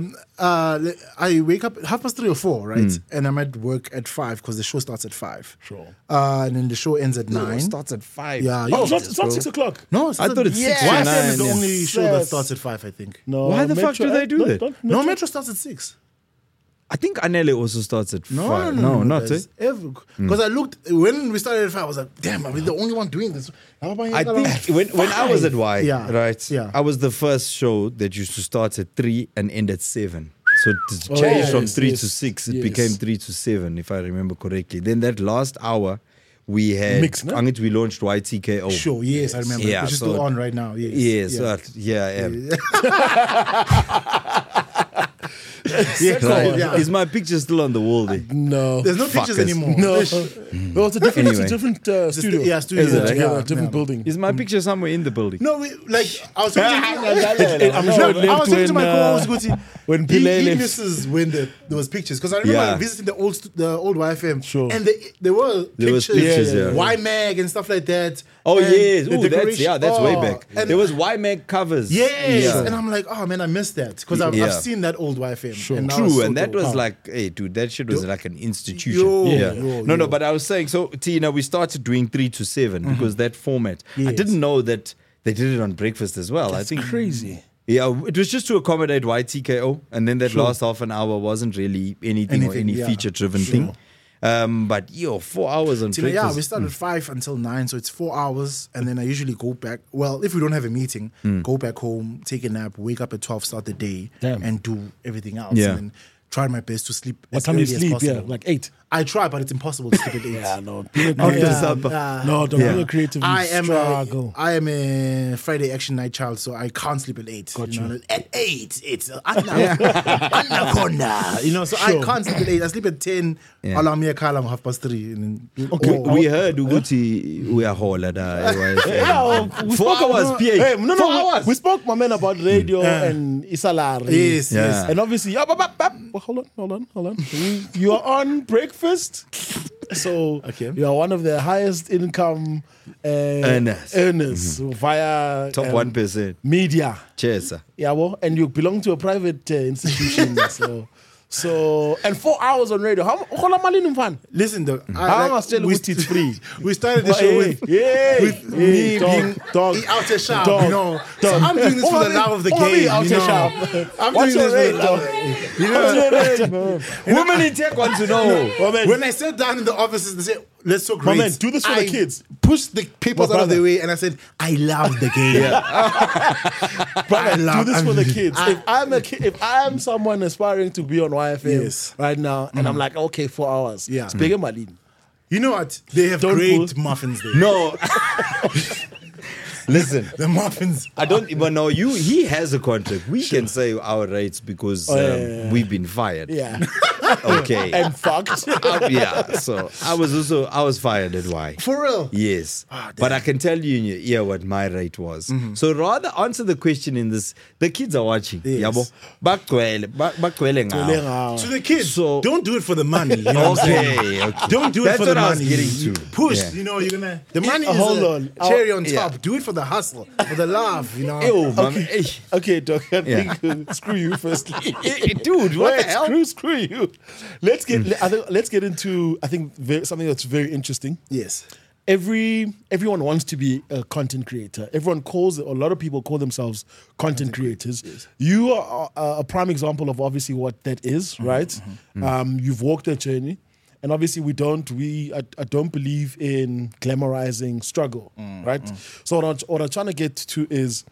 I wake up at 3:30 or 4, right? And I'm at work at 5 because the show starts at 5. Sure. And then the show ends at 9. Starts at 5. Yeah. Oh, it's not 6 o'clock. No, I thought it's 6 to YFM 9. is the yeah. only show that Yes. starts at 5, I think. No. Why the fuck do they do that? No, Metro starts at 6. I think Anele also starts at 5. No, not guys. Because I looked, when we started at 5, I was like, damn, I'm the only one doing this. I think when I was at Y, Yeah. right, Yeah. I was the first show that used to start at 3 and end at 7. So it changed from 3 to 6. It became 3 to 7, if I remember correctly. Then that last hour, we had, Mix, no? we launched YTKO. Sure, yes, I remember. Yeah, Which is so- still on right now. Yes. Yes, Yeah. yeah. Is my picture still on the wall there? No. There's no pictures Fuckers. anymore. No. Well, it's a different, Anyway. studio. Yeah, studio. Is it? Together, Yeah, different yeah. building. Is my picture somewhere in the building? No, I was talking I'm to, sure it I left was talking to my when, co-host Guti. when He Pile left. misses when there was pictures because I remember Yeah. visiting the old YFM. Sure. And there were There was pictures, pictures, yeah. YMAG and stuff like that. Oh, And yes. the Ooh, decoration- that's way Oh, back. and- There was YMAG covers. Yes, Yeah. and I'm like, oh man, I missed that because I've Yeah. seen that old YFM. Sure. And now True, it's so and that dope. was like, hey, dude, that shit was like an institution. Yo, yeah. yo, No, yo. but I was saying, so Tina, we started doing 3 to 7 because that format. I Yes. didn't know that they did it on breakfast as well. I think Crazy. Yeah, it was just to accommodate YTKO, and then that last half an hour wasn't really anything or Anything, any yeah. feature-driven thing. But 4 hours on Tina, breakfast. yeah, we start at 5 until 9, so it's 4 hours, and then I usually go back. Well, if we don't have a meeting, go back home, take a nap, wake up at 12, start the day, Damn. and do everything else. Yeah. And then try my best to sleep. What as time do you early as sleep? possible. Yeah, like 8. I try, but it's impossible to sleep at 8. Yeah, no. Yeah. Don't be creative. I am struggle. a Friday action night child, so I can't sleep at 8. Got you know? you. At 8, it's anaconda. You know, so I can't sleep at 8. I sleep at 10. Alarm me a call 3:30. And then, We heard Uguti we are holler da. We 4 spoke hours, about, PH. Hey, no, 4 no, hours. we spoke, my man, about radio and Isalari. Yes, Yeah. yes. And obviously, well, hold on. You are on breakfast. So Okay. you are one of the highest income earners via Top 1%. media. Cheers, sir. Yeah, well, and you belong to a private institution. so and 4 hours on radio. How much money? Listen, though, How much tell you it's free? We started the show with me being out a shop, you know. So I'm doing this for the love of the game, out you a know. shop. I'm What's doing your this for the rate, love. You know, Women in tech want to know. when I sat down in the offices, they said, "Let's talk My rates." man, do this for the kids. Push the papers My out of the brother. way, and I said, "I love the game." Do this for the kids. If I am someone aspiring to be on YFM Yes. right now, and I'm like, okay, 4 hours. Yeah. Speaking Malin. You know what? They have Don't great pull. muffins there. No. Listen, The muffins. I don't even know you. He has a contract. We can say our rates because we've been fired. Yeah. Okay. And fucked. Yeah. So I was fired at Y. For real. Yes. damn. But I can tell you what my rate was. So rather answer the question in this. The kids are watching. Yes. Yabo. Bakwele ngawo. To the kids, So- don't do it for the money. You know what I'm saying? Okay. Don't do it That's for the what I was money. getting to. Push, Yeah. you know, you're gonna. The money is hold a on. cherry on Yeah. top. Do it for the hustle, for the laugh, you know. Ew, man. Hey. Okay, Doc, I Yeah. think screw you firstly. Dude, what Wait, the hell? Screw you. Let's get into something that's very interesting. Yes. Everyone wants to be a content creator. A lot of people call themselves content creators. Yes. You are a prime example of obviously what that is, right? You've walked that journey. And obviously I don't believe in glamorizing struggle, right? So what I'm trying to get to is,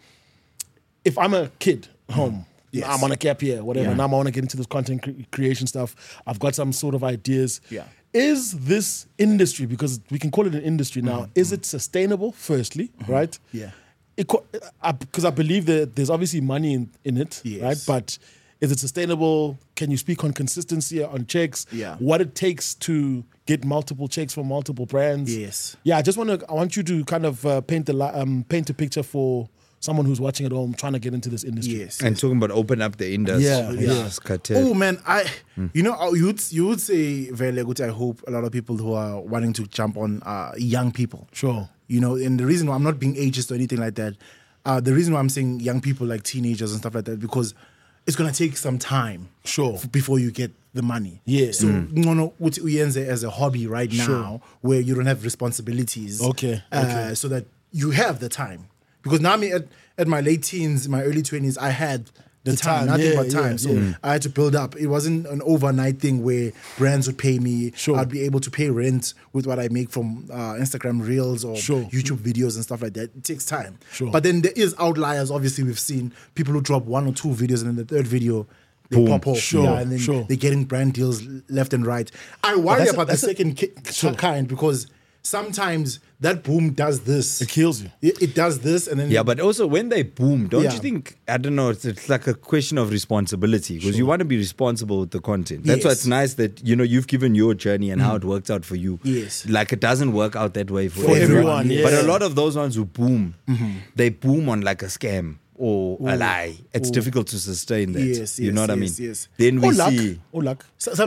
if I'm a kid home, Yes. I'm on a gap year, whatever, Yeah. now I want to get into this content creation stuff. I've got some sort of ideas. Yeah. Is this industry, because we can call it an industry now, is it sustainable, firstly, right? Yeah. Because I believe that there's obviously money in it, Yes. right? But is it sustainable? Can you speak on consistency, on checks? Yeah. What it takes to get multiple checks from multiple brands? Yes. Yeah, I want you to kind of paint a picture for someone who's watching at home trying to get into this industry. Yes. And talking about open up the industry. Yeah, Yes, cartel. Oh man, you know, you would say very good. I hope a lot of people who are wanting to jump on are young people. Sure. You know, and the reason why I'm not being ageist or anything like that, the reason why I'm saying young people like teenagers and stuff like that, because it's gonna take some time. Sure. Before you get the money. Yeah. So no, uthi uyenze as a hobby right now, Sure. where you don't have responsibilities. Okay. So that you have the time. Because now at my late teens, my early 20s, I had the time, nothing but time. So I had to build up. It wasn't an overnight thing where brands would pay me. Sure. I'd be able to pay rent with what I make from Instagram Reels or YouTube videos and stuff like that. It takes time. Sure. But then there is outliers. Obviously, we've seen people who drop 1 or 2 videos and then the third video they pop off. And then they're getting brand deals left and right. I worry about the second kind because sometimes that boom does this. It kills you. It does this and then... Yeah, but also when they boom, don't you think, I don't know, it's like a question of responsibility because you want to be responsible with the content. That's why it's nice that, you've given your journey and how it worked out for you. Yes. Like it doesn't work out that way for everyone. But a lot of those ones who boom, they boom on like a scam or a lie. It's difficult to sustain that. Yes, you know what I mean? Yes. Then we luck. see... Or luck.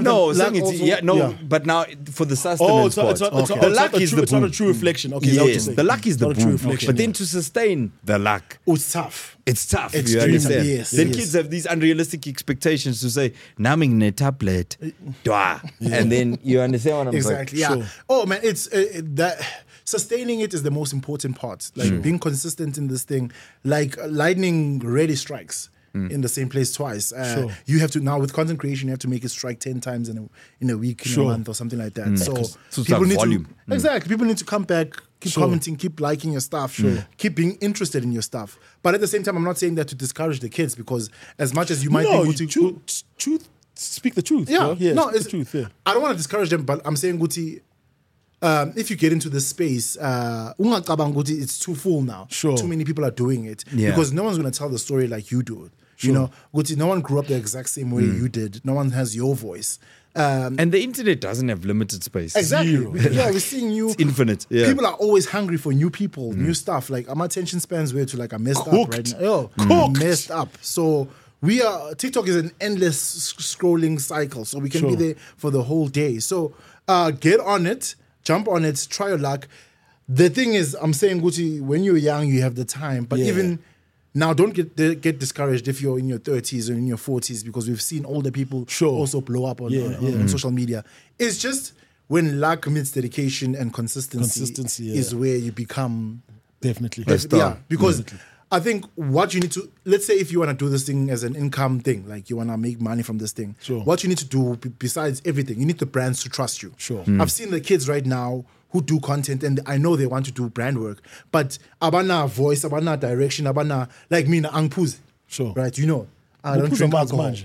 But now for the sustenance part. The luck is the boom. It's not a true reflection. Okay, yes, the luck is the not a true boom. reflection. But then to sustain the luck, it's tough. it's tough. It's you understand? yes, Then yes. kids have these unrealistic expectations to say, "Naming ne tablet," and then you understand what I'm saying? Exactly. Yeah. Oh man, it's that sustaining it is the most important part. Like being consistent in this thing. Like lightning rarely strikes in the same place twice. You have to now with content creation, you have to make it strike 10 times in a week, in a month, or something like that. So it's people like need volume. to exactly. People need to come back, keep commenting, keep liking your stuff, keep being interested in your stuff. But at the same time, I'm not saying that to discourage the kids because as much as you might think truth. Speak the truth. yeah, Yeah, no, speak it's the truth. Yeah. I don't want to discourage them, but I'm saying, Guti, if you get into this space, ungacabanga ukuthi it's too full now. Sure. Too many people are doing it because no one's going to tell the story like you do it. Sure. You know, Guti, no one grew up the exact same way you did. No one has your voice. And the internet doesn't have limited space. Exactly. Zero. Yeah, we're seeing you. It's infinite. Yeah. People are always hungry for new people, new stuff. Like my attention spans were to like I'm messed Cooked. up right now. Cooked. Messed up. So TikTok is an endless scrolling cycle. So we can be there for the whole day. So get on it, jump on it, try your luck. The thing is, I'm saying, Guti, when you're young, you have the time. But even now, don't get discouraged if you're in your 30s or in your 40s because we've seen older people also blow up on social media. It's just when luck meets dedication and consistency is where you become... Definitely. Yeah, because I think what you need to... Let's say if you want to do this thing as an income thing, like you want to make money from this thing, what you need to do besides everything, you need the brands to trust you. Sure. I've seen the kids right now who do content and I know they want to do brand work, but abana voice, abana direction, abana like me na angpuz. Sure. Right, you know. I don't Uphuza drink amanzi alcohol.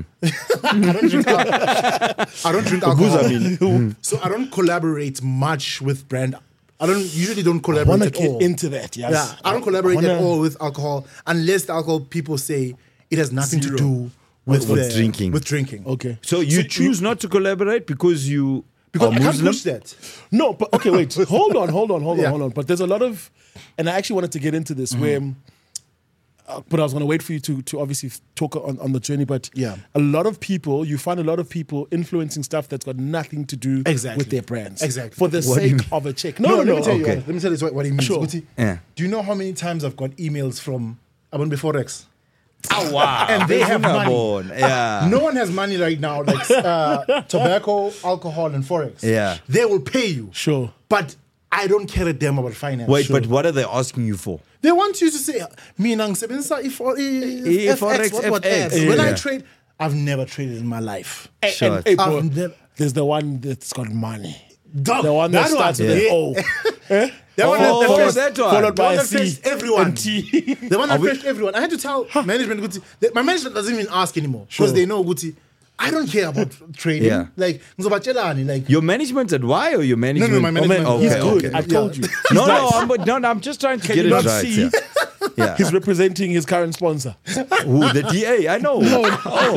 manje. I don't drink alcohol. So I don't collaborate much with brand. I usually don't I collaborate want to at get all. into that. Yes. Yeah, I don't collaborate at all with alcohol unless the alcohol people say it has nothing to do with drinking. With drinking. Okay. So you choose not to collaborate because you Because are I can't Muslim? push that. No, but okay, wait. Hold on. Yeah. Hold on. But there's a lot of, and I actually wanted to get into this where, but I was going to wait for you to obviously talk on the journey. But a lot of people, you find a lot of people influencing stuff that's got nothing to do with their brands. Exactly. For the sake of a check. No. Let me tell you. Let me tell you what he means. Sure. Guti, Yeah. do you know how many times I've got emails from Abon Forex? Oh, wow. And they have money. Yeah. No one has money right now, like tobacco, alcohol, and Forex. Yeah. They will pay you. Sure. But I don't care a damn about finance. Wait, but what are they asking you for? They want you to say, me nang sebenzisa Forex, what FX. else? When I Yeah. trade, I've never traded in my life. Sure. Hey, bro, I've never- there's the one that's got money. Dog, The one that starts with an O. That one Oh, that first- that one. Followed The by one a that C fetched everyone. and T. The one that fetched everyone. I had to tell management, Guti, that my management doesn't even ask anymore because they know, Guti, I don't care about trading. Yeah. Like, ngizobatshelani, like Your management at Y or your management? No, my management. Okay, He's good. okay. I told you. I'm just trying to Can get you it not right. see? Yeah. Yeah. He's representing his current sponsor. Who, the DA? I know. No,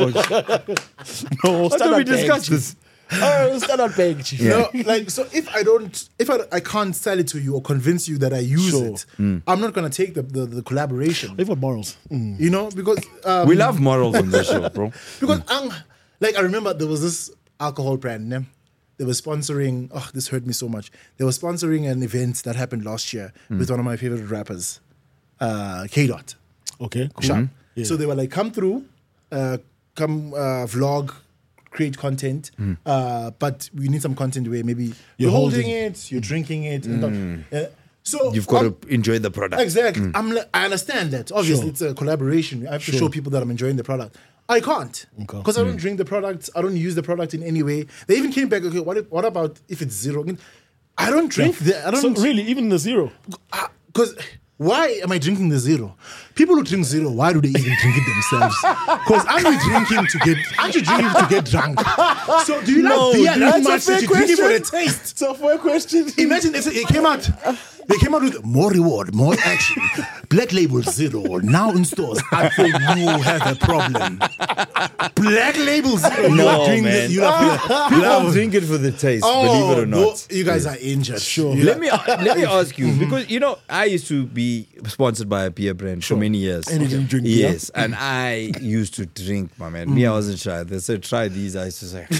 I thought we discussed this. Standard Bank, chief. Yeah. No, like so if I can't sell it to you or convince you that I use it, I'm not gonna take the collaboration. They've got morals. You know, because We love morals on this show, bro. because I remember there was this alcohol brand, ne? They were sponsoring, this hurt me so much. They were sponsoring an event that happened last year with one of my favorite rappers, K-Dot. Okay, cool. Sharp. Yeah. So they were like, come through, vlog, create content, but we need some content where maybe you're holding it, you're drinking it. So You've got to enjoy the product. Exactly. I understand that. Obviously, it's a collaboration. I have to show people that I'm enjoying the product. I can't because I don't drink the product. I don't use the product in any way. They even came back. Okay, what about if it's zero? I don't drink. I don't. So really, even the zero. Because why am I drinking the zero? People who drink zero, why do they even drink it themselves? Because aren't you drinking to get drunk? So do you like beer that much that you drink it for the taste? It's a fair question. Imagine if it came out. They came out with more reward, more action. Black Label Zero, now in stores. I think you have a problem. Black Label Zero. No, doing man. this. You love People drink it for the taste, believe it or not. No, you guys are injured. Sure. Let me ask you, because I used to be sponsored by a beer brand for many years. And you didn't drink beer? Yes, and I used to drink, my man. Me, I wasn't shy. They said try these. I used to say,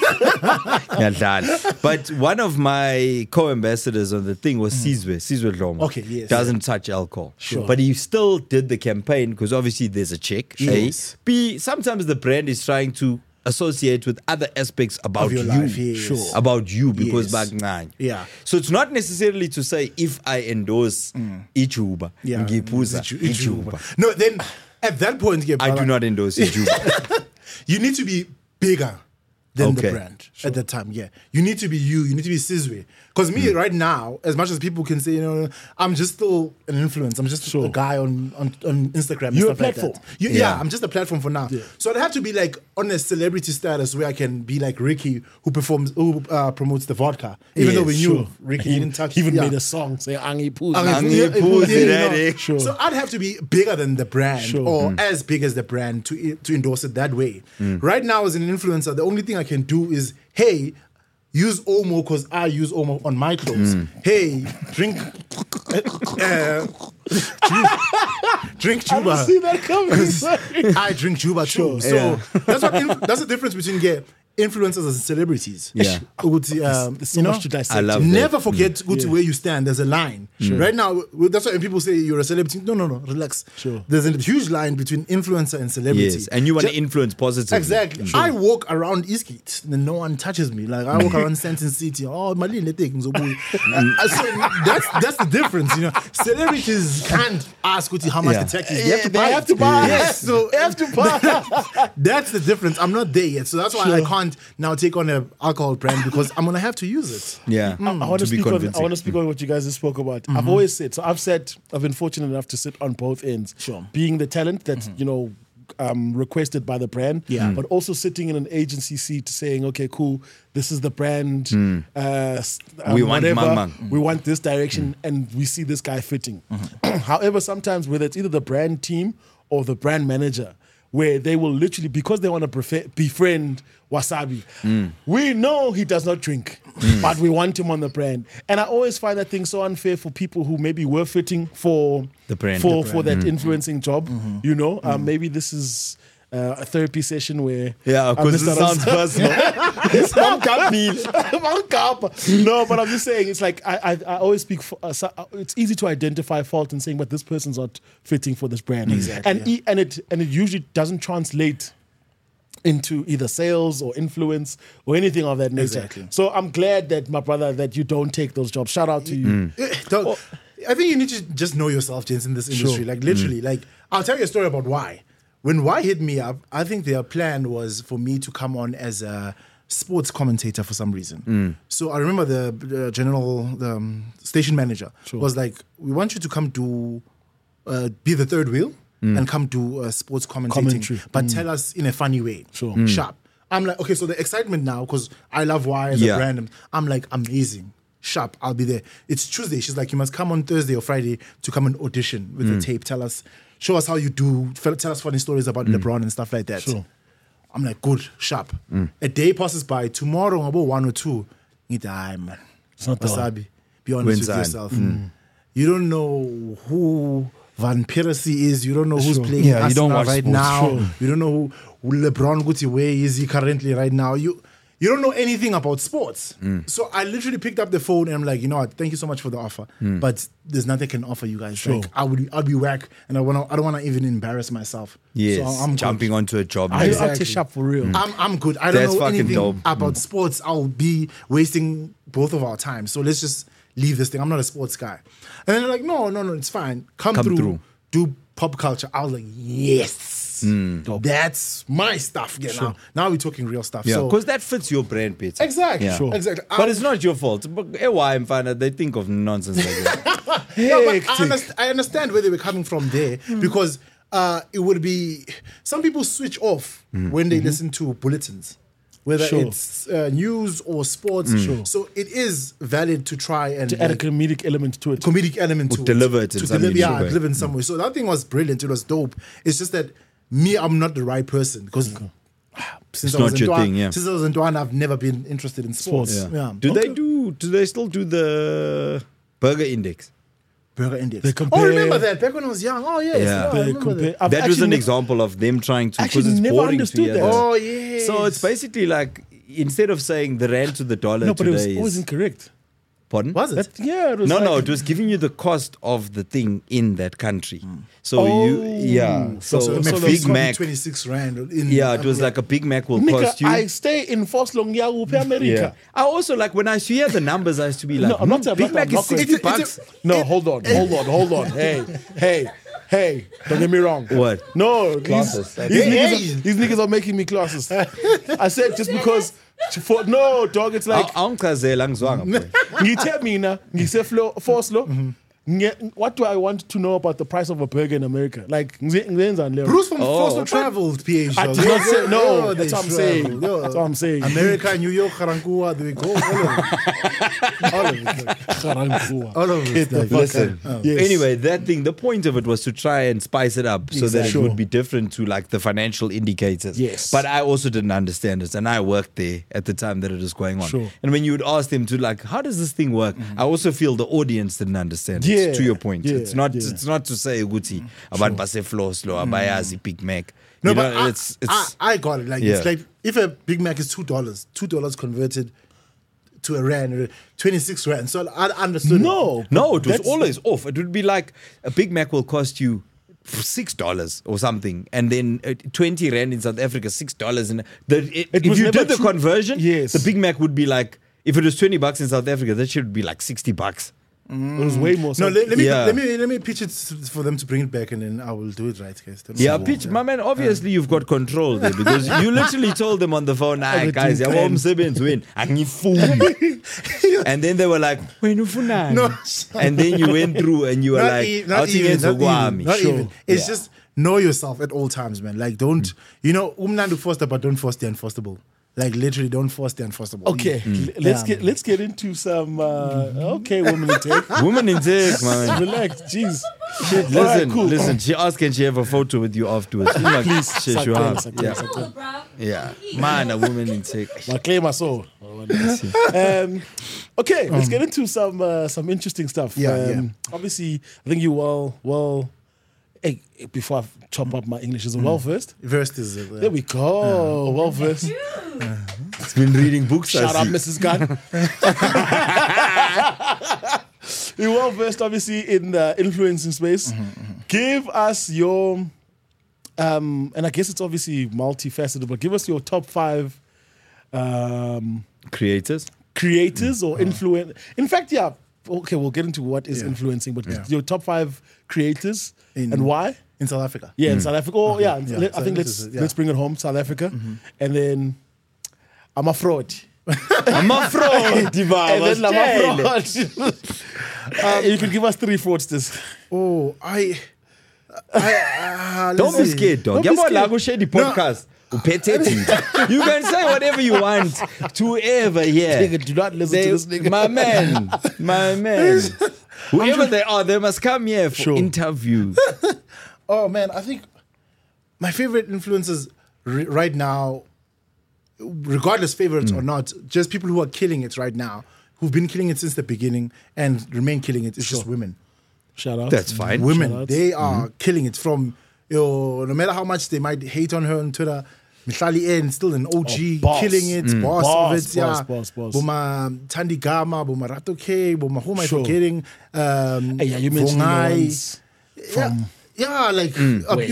but one of my co-ambassadors on the thing was Sizwe Dlomo. Okay, yes. Doesn't touch alcohol. Sure. But he still did the campaign because obviously there's a check. Yes. A. B, sometimes the brand is trying to associate with other aspects about Of your you. life, yes. Sure. About you because Yes. back nine. Yeah. So it's not necessarily to say if I endorse Ichuba, Ngiphuza, Ichuba. No, then at that point, I do not endorse Ichuba. You need to be bigger than the Okay. brand at that time. Yeah, you need to be you. You need to be Sizwe. Because me right now, as much as people can say, I'm just still an influence. I'm just a guy on Instagram. And You're a stuff like platform. that. Yeah. Yeah, I'm just a platform for now. So I'd have to be like on a celebrity status where I can be like Ricky, who promotes the vodka. Even though we knew Ricky didn't touch. He even yeah. made a song saying Angi Pooz. Yeah, So I'd have to be bigger than the brand or as big as the brand to endorse it that way. Right now, as an influencer, the only thing I can do is, hey, use Omo because I use Omo on my clothes. Hey, drink Juba. See that coming. Sorry. I drink Juba too. So that's the difference between influencers and celebrities. Yeah. There's so much to dissect. I love that. Never forget where you stand. There's a line. Right now, that's why when people say you're a celebrity. No, relax. Sure. There's a huge line between influencer and celebrity. Yes, and you want to influence positively. Exactly. I walk around Eastgate and no one touches me. Like I walk around Sandton City. Oh, Malin, so that's the difference. Celebrities can't ask how much the tech is. They have to buy. Yes, so They have to buy. that's the difference. I'm not there yet, so that's why I can't now take on an alcohol brand because I'm gonna have to use it. Yeah. I want to speak on what you guys just spoke about. I've always said, I've been fortunate enough to sit on both ends. Sure. Being the talent that, requested by the brand, but also sitting in an agency seat saying, okay, cool, this is the brand. We want Mang. We want this direction and we see this guy fitting. However, sometimes whether it's either the brand team or the brand manager, where they will literally, because they want to befriend Wasabi, we know he does not drink, but we want him on the brand. And I always find that thing so unfair for people who maybe were fitting for The brand. for that influencing job. Maybe this is a therapy session where because it sounds personal. No, but I'm just saying, it's like I always speak for, it's easy to identify fault and saying, but this person's not fitting for this brand. Exactly, And it usually doesn't translate into either sales or influence or anything of that nature. Exactly. So I'm glad that, my brother, that you don't take those jobs. Shout out to you. I think you need to just know yourself, James, in this industry. Like literally, like I'll tell you a story about why. When Y hit me up, I think their plan was for me to come on as a sports commentator for some reason. So I remember the station manager was like, "We want you to come do be the third wheel and come do sports commentary, but tell us in a funny way, sharp." I'm like, okay, so the excitement now, because I love Y as a brand. I'm like, amazing. Sharp, I'll be there. It's Tuesday. She's like, you must come on Thursday or Friday to come and audition with the tape. Show us how you do. Tell us funny stories about LeBron and stuff like that. Sure. I'm like, good, sharp. A day passes by. Tomorrow, about 1 or 2. Man. It's not the one. Wasabi. Be honest with yourself. You don't know who Van Persie is. You don't know who's playing you don't watch right sports. now. Sure. You don't know who LeBron Guti, where is he currently right now. You don't know anything about sports. So I literally picked up the phone and I'm like, you know what, thank you so much for the offer. But there's nothing I can offer you guys. Sure. Like I'll be whack and I don't want to even embarrass myself. Yes, So I'm jumping good. onto a job. Are you now. up to sharp for real? I'm good. I That's don't know fucking anything dope. about sports. I'll be wasting both of our time. So let's just leave this thing. I'm not a sports guy. And then they're like, no, it's fine. Come through, do pop culture. I was like, yes, that's my stuff. Yeah, now we're talking real stuff. Yeah, So because that fits your brand, Peter. exactly, Yeah. exactly. But it's not your fault. But why I'm fine. They think of nonsense like that. No, but I understand where they were coming from there because it would be some people switch off when they listen to bulletins, whether it's news or sports. So it is valid to try and To add a comedic element to it. deliver it in to some deliver, meaningful way. deliver in some way. So that thing was brilliant. It was dope. It's just that I'm not the right person because since It's I was not in your Tuan- thing, yeah. Since I was in Tuan, I've never been interested in sports. Yeah. Yeah. Do they still do the burger index? Burger Index. They compare- Oh, remember that back when I was young. Oh yes, Yeah. I They remember compare- that. I've That was actually an ne- example of them trying to, Actually because it's never boring understood to that. hear. Oh yeah. So it's basically like, instead of saying the rand to the dollar No, but it was today always is... incorrect. Pardon? Was it? Yeah, it was No, like, no, it was giving you the cost of the thing in that country. So Oh. so So so Big those Mac, 26 rand. In, yeah, it was like a Big Mac will Nigga, cost you. I stay in Foslo Ngiyauphi, America. Yeah. I also like when I hear the numbers, I used to be like, No, I'm not- Big Mac is going- $60. No, hold on. Hey, don't get me wrong. What? No, Classes. these niggas are making me classes. I said just because no, dog, it's like Awungichazela ngizwanga boy. ngithe mina ngise Foslo. What do I want to know about the price of a burger in America? Like ngenzani leyo? Bruce from Oh, Foslo traveled, PH. I did not say no. They That's what I'm traveled. saying. Yo. That's what I'm saying. America, New York, Karankua, they go all of it. All of it. Like, Listen. Yes. Anyway, that thing, the point of it was to try and spice it up so that it Exactly. would be different to like the financial indicators. Yes. But I also didn't understand it. And I worked there at the time that it was going on. Sure. And when you would ask them to like, how does this thing work? I also feel the audience didn't understand Yeah. it. To your point. Yeah. It's not Yeah. it's not to say Guti about Basefloslo, abayazi Big Mac. No, You but know, it's I got it. Like Yeah. it's like if a Big Mac is $2 converted to a rand, 26 rand. So I understood. No, No, it was that's- always off. It would be like a Big Mac will cost you $6 or something, and then 20 rand in South Africa, $6. And if was you never did the true. conversion, Yes. the Big Mac would be like, if it was $20 in South Africa, that should be like $60. It was way more. No, let me Yeah. let me pitch it for them to bring it back, and then I will do it right, guys. Don't Yeah, worry. pitch, my man. Obviously, you've got control there because you literally told them on the phone, "Hi guys, Everything yabo umsebenzi wenu angifuni." And then they were like, "Wena ufunani?" No. And then you went through and you were like, not "Awuthi even, ngenze not okwami." even, not Sure. even. It's Yeah. just know yourself at all times, man. Like don't umnandu foster, but don't force the unforceable. Like literally, don't force the unforceable. Okay, let's get into some. Okay, woman in tech. Woman in tech, man. Relax, jeez. Listen, All right, cool. listen. She asked, can she have a photo with you afterwards? Please, she should have. Sakela. Yeah, man, a woman in tech. My claim I saw. Okay, let's get into some interesting stuff. Yeah. Obviously, I think you well. Hey, before I chop up my English, is it well versed? Versed is There we go. Well versed. It's been reading books. Shout I out, see. Mrs. Gunn. You're well versed, obviously, in the influencing space. Give us your, and I guess it's obviously multifaceted, but give us your top 5 Creators. creators or influence. In fact, yeah. Okay, we'll get into what is influencing, but your top 5 creators and why? in South Africa. Yeah, in South Africa. Oh, yeah. Yeah. I think So let's bring it home, South Africa, and then I'm a fraud. I'm a fraud, Diva. And then I'm a fraud. You can give us 3 fraudsters. Oh, Don't be scared, dog. Don't be Yabo scared. la kushare the podcast. Uphethe. You can say whatever you want to whoever here. Nigga, do not listen to this nigga. My man. Whoever they are, they must come here for interview. Oh man, I think my favorite influencers right now, regardless favorites or not, just people who are killing it right now, who've been killing it since the beginning and remain killing it. It's just women. Shout out. That's fine. Women, Shout out. they are killing it. From no matter how much they might hate on her on Twitter, Mihlali N still an OG, boss. killing it, boss of it, yeah. Boss. Boma Tandi Gama, Boma Rato K, Boma who am I Sure. forgetting? Hey, yeah, you mentioned the Vongai. ones from Yeah, like wait.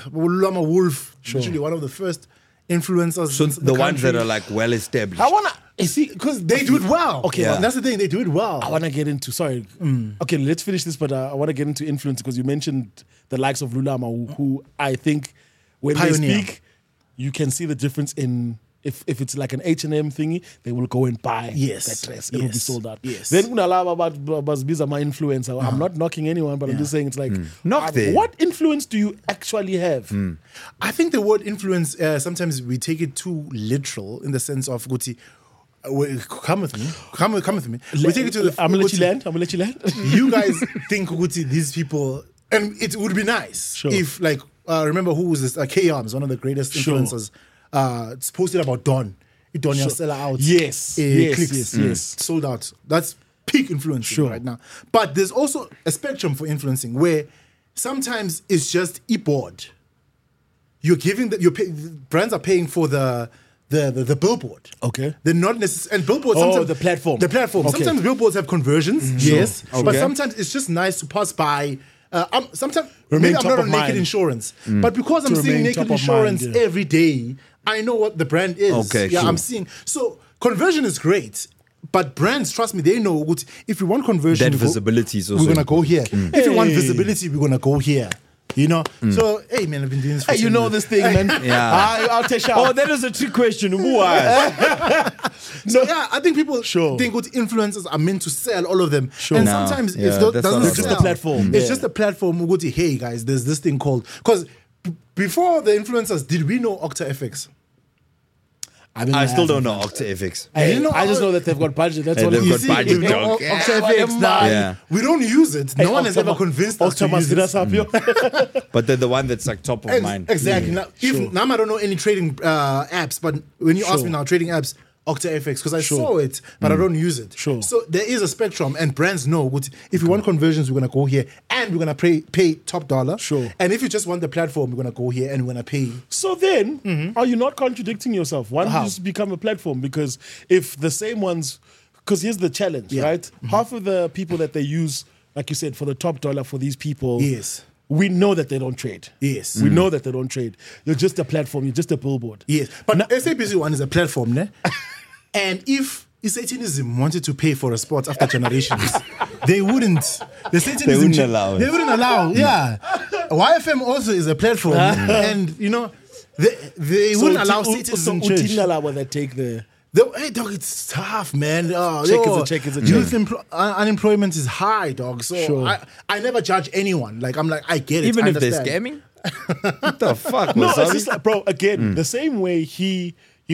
Lulama Wolf, literally one of the first influencers. So in the the ones that country. are like well established. I wanna You see, Because they do it well. Okay, Yeah. That's the thing. They do it well. I want to get into, sorry. Okay, let's finish this, but I want to get into influence because you mentioned the likes of Lulama, who I think when Pioneer. they speak, you can see the difference in, if it's like an H&M thingy, they will go and buy Yes. that dress. It will be Yes. sold out. Yes. Then Unalava about Bazbiza, my influencer. I'm not knocking anyone, but I'm just saying it's like, Knock there. what influence do you actually have? I think the word influence, sometimes we take it too literal in the sense of, Guti, come with me. Come with me. We take it to the. I'm gonna let you Guti, land. I'm gonna let you land. You guys think, Guti, these people, and it would be nice Sure. if, like, remember who was this? K-Arms, one of the greatest Sure. influencers. It's posted about Don. Don Yasela out. Yes. Clicks. Yes. Sold out. That's peak influencing Sure. right now. But there's also a spectrum for influencing where sometimes it's just e-board. You're giving brands are paying for the billboard. Okay. They're not necessarily, and billboards Oh, sometimes the platform. The platform. Okay. Sometimes billboards have conversions, yes. Okay. But sometimes it's just nice to pass by. Sometimes Remain maybe I'm top not of on Naked mind. Insurance, but because I'm To seeing remain Naked top of Insurance mind, yeah. every day, I know what the brand is. Okay, yeah, sure. I'm seeing. So conversion is great. But brands, trust me, they know what, if we want conversion, That visibility is also we're gonna go here. If we want Hey. visibility, we're gonna go here. You know. So hey, man, I've been doing this. For Hey, you 10 know years. this thing, man. Yeah. I'll take Oh, that is a trick question. Why? So yeah, I think people Sure. think what influencers are meant to sell, all of them. Sure. And No, sometimes yeah, it that's doesn't not sell. It's just a platform. It's Yeah. just a platform. We go to, hey guys, there's this thing called, because before the influencers, did we know Octa FX? I still don't know Octa FX. Hey, You know, I just know that they've got budget. That's Hey, all they've it got is. budget, we know dog. Octa Yeah. FX now. Yeah. We don't use it. No one has ever convinced us to Octa must use hit it. us up, yo. But they're the one that's like top of mind. Exactly. Now, Sure. now I don't know any trading apps, but when you ask Sure. me now, trading apps, Octa FX, because I Sure. saw it, but I don't use it. Sure. So there is a spectrum, and brands know what, if we want conversions, we're going to go here, and we're going to pay top dollar. Sure. And if you just want the platform, we're going to go here, and we're going to pay. So then, are you not contradicting yourself? Why don't How? you just become a platform? Because if the same ones, because here's the challenge, Yeah. right? Half of the people that they use, like you said, for the top dollar for these people, Yes. we know that they don't trade. Yes. We know that they don't trade. You're just a platform. You're just a billboard. Yes. But SABC One is a platform, ne? And if Satanism wanted to pay for a sport after generations, they wouldn't. The Satanism wouldn't allow it. They wouldn't allow. Yeah. YFM also is a platform, and you know, they wouldn't allow Satanism church. Utinala that take the. Hey dog, it's tough, man. Oh, Check is a check is a check. Youth unemployment is high, dog. So Sure. I never judge anyone. Like I'm like, I get it. Even I if they're understand. scamming? What the fuck? No, Wasabi? it's just like, bro, again, the same way he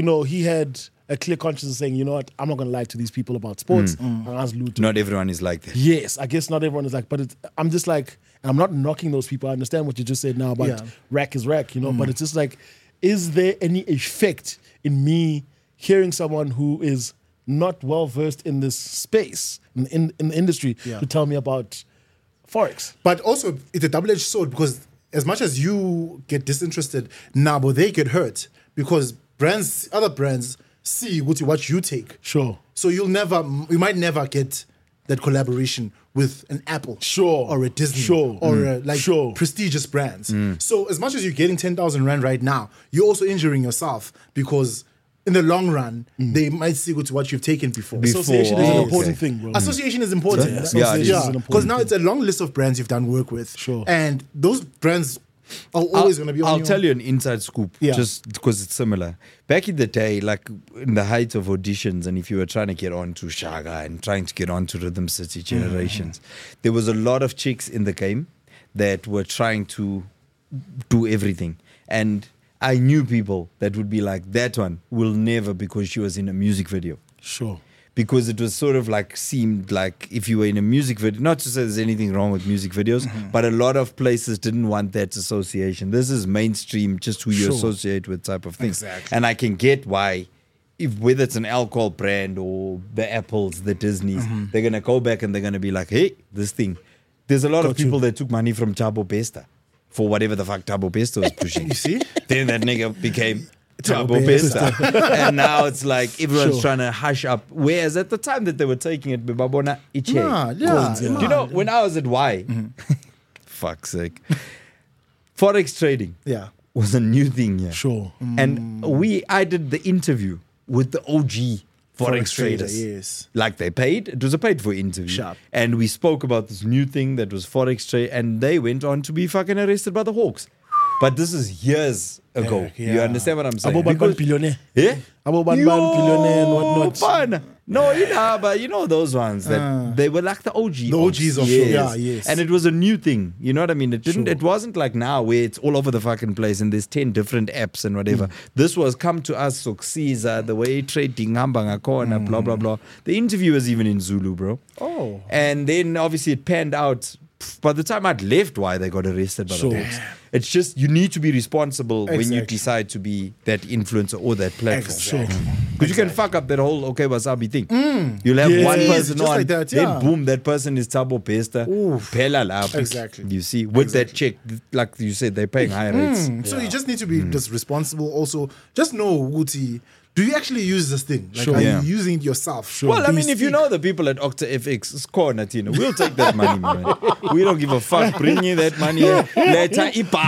had a clear conscience saying, you know what, I'm not going to lie to these people about sports. And I was looting. Not everyone is like that. Yes, I guess not everyone is like, but I'm just like, and I'm not knocking those people. I understand what you just said now about Yeah. rack is rack, you know, but it's just like, is there any effect in me hearing someone who is not well versed in this space, in the industry, Yeah. to tell me about Forex? But also, it's a double-edged sword because as much as you get disinterested, now, but they get hurt because other brands see what you take. Sure. So you might never get that collaboration with an Apple, Sure. or a Disney, Sure. or Sure. prestigious brands. So as much as you're getting 10,000 rand right now, you're also injuring yourself because in the long run, they might see what you've taken before. Association is an Oh, important okay. thing, bro. Association is important. Yeah, association is an important Because now thing. it's a long list of brands you've done work with. Sure. And those brands are always going to be on I'll your- tell you an inside scoop, Yeah. just because it's similar. Back in the day, like in the height of auditions, and if you were trying to get on to Shaga and trying to get on to Rhythm City Generations, there was a lot of chicks in the game that were trying to do everything. And I knew people that would be like, that one will never, because she was in a music video. Sure. Because it was sort of like, seemed like if you were in a music video, not to say there's anything wrong with music videos, but a lot of places didn't want that association. This is mainstream, just who you Sure. associate with type of thing. Exactly. And I can get why, whether it's an alcohol brand or the Apples, the Disneys, they're going to go back and they're going to be like, hey, this thing. There's a lot of Got you. people that took money from Chabo Besta for whatever the fuck Chabo Besta was pushing. You see? Then that nigga became Chabo Chabo Besta. And now it's like everyone's Sure. trying to hush up. Whereas at the time that they were taking it, Babona Iche. Nah, yeah. yeah. You know, when I was at Y, fuck's sake, Forex trading Yeah. was a new thing here. Sure. And I did the interview with the OG forex traders. Yes. Like they paid. It was a paid for interview. Sharp. And we spoke about this new thing that was forex trade, and they went on to be fucking arrested by the Hawks. But this is years ago. Yeah. You understand what I'm saying? Abo ban Because- billionaire. yeah? Abo ban billionaire and whatnot. Fun. No, but you know those ones that they were like the OG. The OGs of yes. yeah, yes. And it was a new thing. You know what I mean? It didn't. It wasn't like now where it's all over the fucking place and there's 10 different apps and whatever. This was come to us Soxiza, the way trading hamba corner, blah blah blah. The interview was even in Zulu, bro. Oh. And then obviously it panned out. By the time I'd left, why they got arrested by Sure. the Hawks. It's just you need to be responsible when you Exactly. decide to be that influencer or that platform. Exactly. Because you can fuck up that whole okay wasabi thing. You'll have Yes. one Yes, person just on, like that, then yeah. boom, that person is Tabo Pesta. Oof. Pela lapho. Exactly. You see, with that check, like you said, they're paying high rates. So you just need to be just responsible. Also, just know, Guti, do you actually use this thing? Like, Sure. are Yeah. you using it yourself? Well, I Do mean, if you speak? know the people at Octa FX, it's corner, Tina. We'll take that money, man. We don't give a fuck. Bring you that money. Later,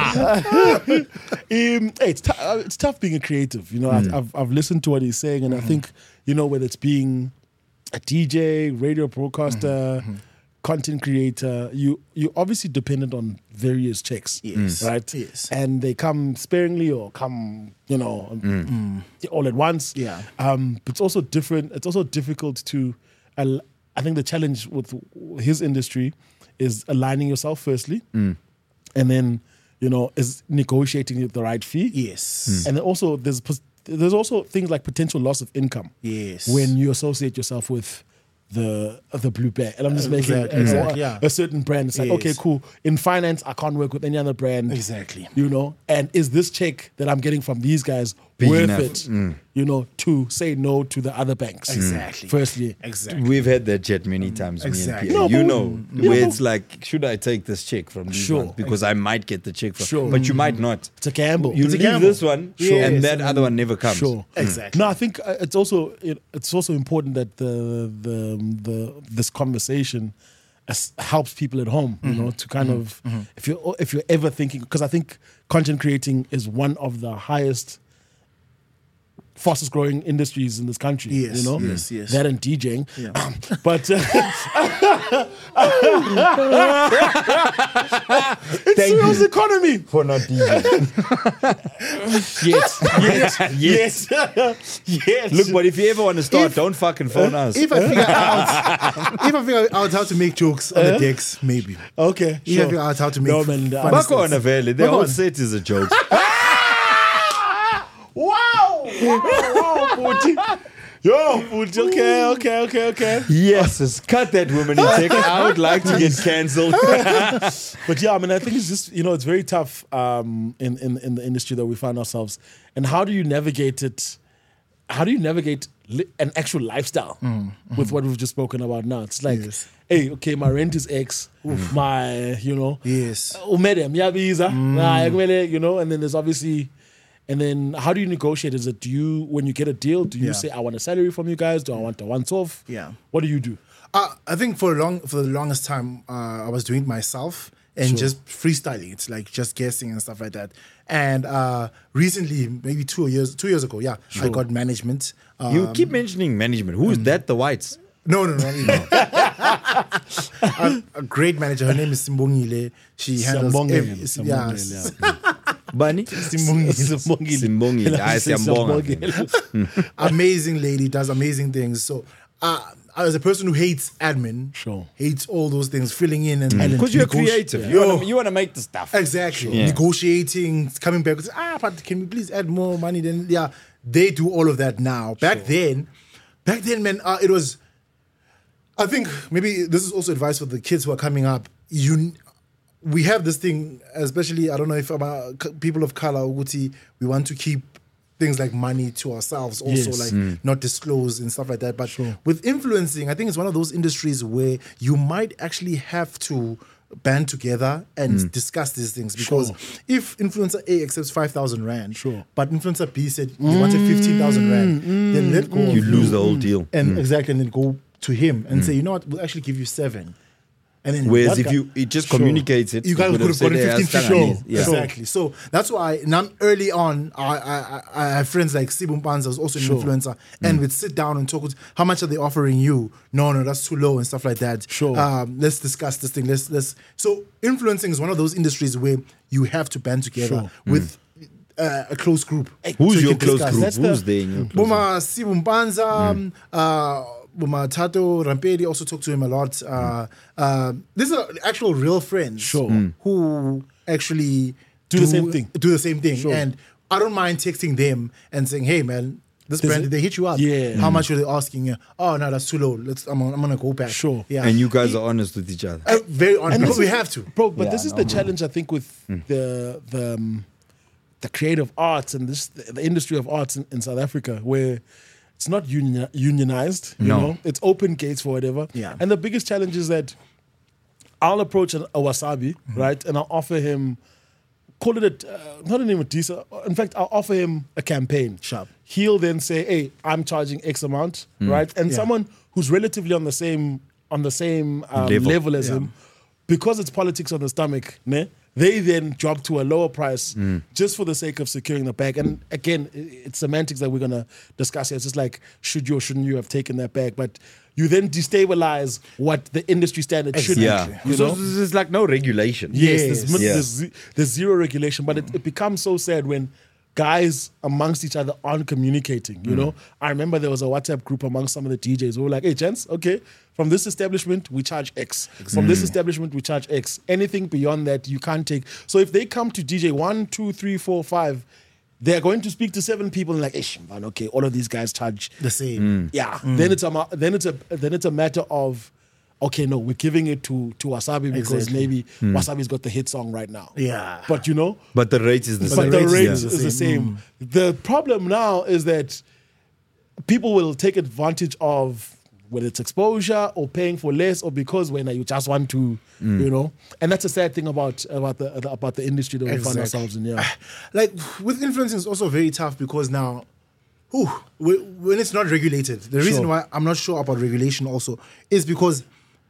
ipa. Hey, it's tough being a creative. You know, I've listened to what he's saying, and I think, you know, whether it's being a DJ, radio broadcaster, content creator, you obviously dependent on various checks. Yes. Right? Yes. And they come sparingly or come, you know, all at once. Yeah. But it's also different. It's also difficult to. I think the challenge with his industry is aligning yourself firstly, and then, you know, is negotiating the right fee. Yes. And then also there's also things like potential loss of income. Yes. When you associate yourself with the blue bear, and I'm just making Exactly, yeah. a certain brand. It's like, Yes. okay, cool. In finance, I can't work with any other brand. Exactly. You know, and is this check that I'm getting from these guys Big worth enough. it? You know, to say no to the other banks. Exactly. Firstly, Exactly. We've had that chat many times. me and Exactly. Pierre. No, you but- know, yeah, where but- it's like, should I take this check from these Sure. ones? Because I might get the check from. Sure. But you might not. it's a gamble. You It's a leave gamble. this one, Sure. and Yes, that other one never comes. Sure. Exactly. No, I think it's also important that the this conversation helps people at home. You know, to kind of if you're ever thinking, because I think content creating is one of the fastest growing industries in this country. Yes, You know, yes. that and DJing. Yeah. But it's Thank Cyril's you. economy. For not DJing. Yes. Yes. Look, but if you ever want to start, don't fucking phone us. If I figure out how to make jokes on the decks, maybe. Okay. If I figure out how to make No, man, funny Back stuff. on a valley. The Back whole on. set is a joke. Wow! Wow, Futhi. Yo, Futhi, okay. Yes, just cut that woman in tech. I would like to get cancelled. But yeah, I mean, I think it's just, you know, it's very tough in the industry that we find ourselves. And how do you navigate it? How do you navigate an actual lifestyle with what we've just spoken about now? It's like, Yes. hey, okay, my rent is X. My, you know, Yes. umedem, yabiza, you know, and then there's obviously. And then how do you negotiate? Is it when you get a deal, do you Yeah. say, I want a salary from you guys? Do I want a once-off? Yeah. What do you do? I think for the longest time, I was doing it myself and just freestyling. It's like just guessing and stuff like that. And recently, maybe 2 years ago, I got management. You keep mentioning management. Who is that? The whites? No. A great manager. Her name is Simbongile. She handles Bunny? Simbongile. I Simbonga. amazing lady, does amazing things. So as a person who hates admin, Sure. hates all those things, filling in and Because you're negotiate- creative. Yeah. You want to make the stuff. Exactly. Yeah. Negotiating, coming back, but can we please add more money? Then they do all of that now. Back then, man, it was. I think maybe this is also advice for the kids who are coming up. We have this thing, especially I don't know if about people of color, Uguti, we want to keep things like money to ourselves, also Yes. like not disclose and stuff like that. But with influencing, I think it's one of those industries where you might actually have to band together and discuss these things, because if influencer A accepts 5,000 rand, but influencer B said he wanted 15,000 rand, then let go. You of lose the whole deal. and exactly, and then go to him and say, you know what, we'll actually give you 7. And then Whereas one if guy- it just communicates it, you guys would could have gotten said, 15 "Hey, show. Ashley." Yeah. Exactly. So that's why now early on, I have friends like Sibu Mpanza, who's also an influencer, and we'd sit down and talk with how much are they offering you? No, that's too low and stuff like that. Sure. Let's discuss this thing. Let's. So influencing is one of those industries where you have to band together with a close group. Who's So you your can close discuss. group? That's Who's the- there in your close group? Boma Sibu Mpanza, Boma Tato Rampedi, also talk to him a lot. These are actual real friends Sure. who actually Do the same thing. Do the same thing. Sure. And I don't mind texting them and saying, hey, man, this Does brand, it- did they hit you up? Yeah. How much are they asking you? Oh, no, that's too low. I'm going to go back. Sure. Yeah. And you guys are honest with each other. Very honest. And Because this we is- have to. bro. But Yeah, this is the challenge, I think, with the creative arts and the industry of arts in South Africa, where it's not unionized. You No. know, it's open gates for whatever. Yeah. And the biggest challenge is that I'll approach a Wasabi, right, and I'll offer him, call it not an Imadisa. In fact, I'll offer him a campaign. Sharp. He'll then say, "Hey, I'm charging X amount," right? And Yeah. someone who's relatively on the same level as Yeah. him, because it's politics on the stomach, ne? They then drop to a lower price just for the sake of securing the bag. And again, it's semantics that we're gonna discuss here. It's just like, should you or shouldn't you have taken that bag? But you then destabilize what the industry standard should be. Yeah. You So know? there's like no regulation. Yes, Yes. there's zero regulation, but it becomes so sad when guys amongst each other aren't communicating. You know, I remember there was a WhatsApp group amongst some of the DJs who were like, "Hey, gents, okay, from this establishment we charge X. From this establishment we charge X. Anything beyond that you can't take." So if they come to DJ 1, 2, 3, 4, 5, they're going to speak to 7 people and like, "Ish, man, okay, all of these guys charge The same. yeah." Then it's a matter of, okay, no, we're giving it to Wasabi because Exactly. maybe Wasabi's got the hit song right now. Yeah. But you know, But the rate is the but same. the rate rate is is the the same. The problem now is that people will take advantage of whether it's exposure or paying for less or because when you just want to, you know, and that's a sad thing about the industry that we find Exactly. ourselves in. Yeah, Like with influencing, it's also very tough because now, when it's not regulated, the reason Sure. why I'm not sure about regulation also is because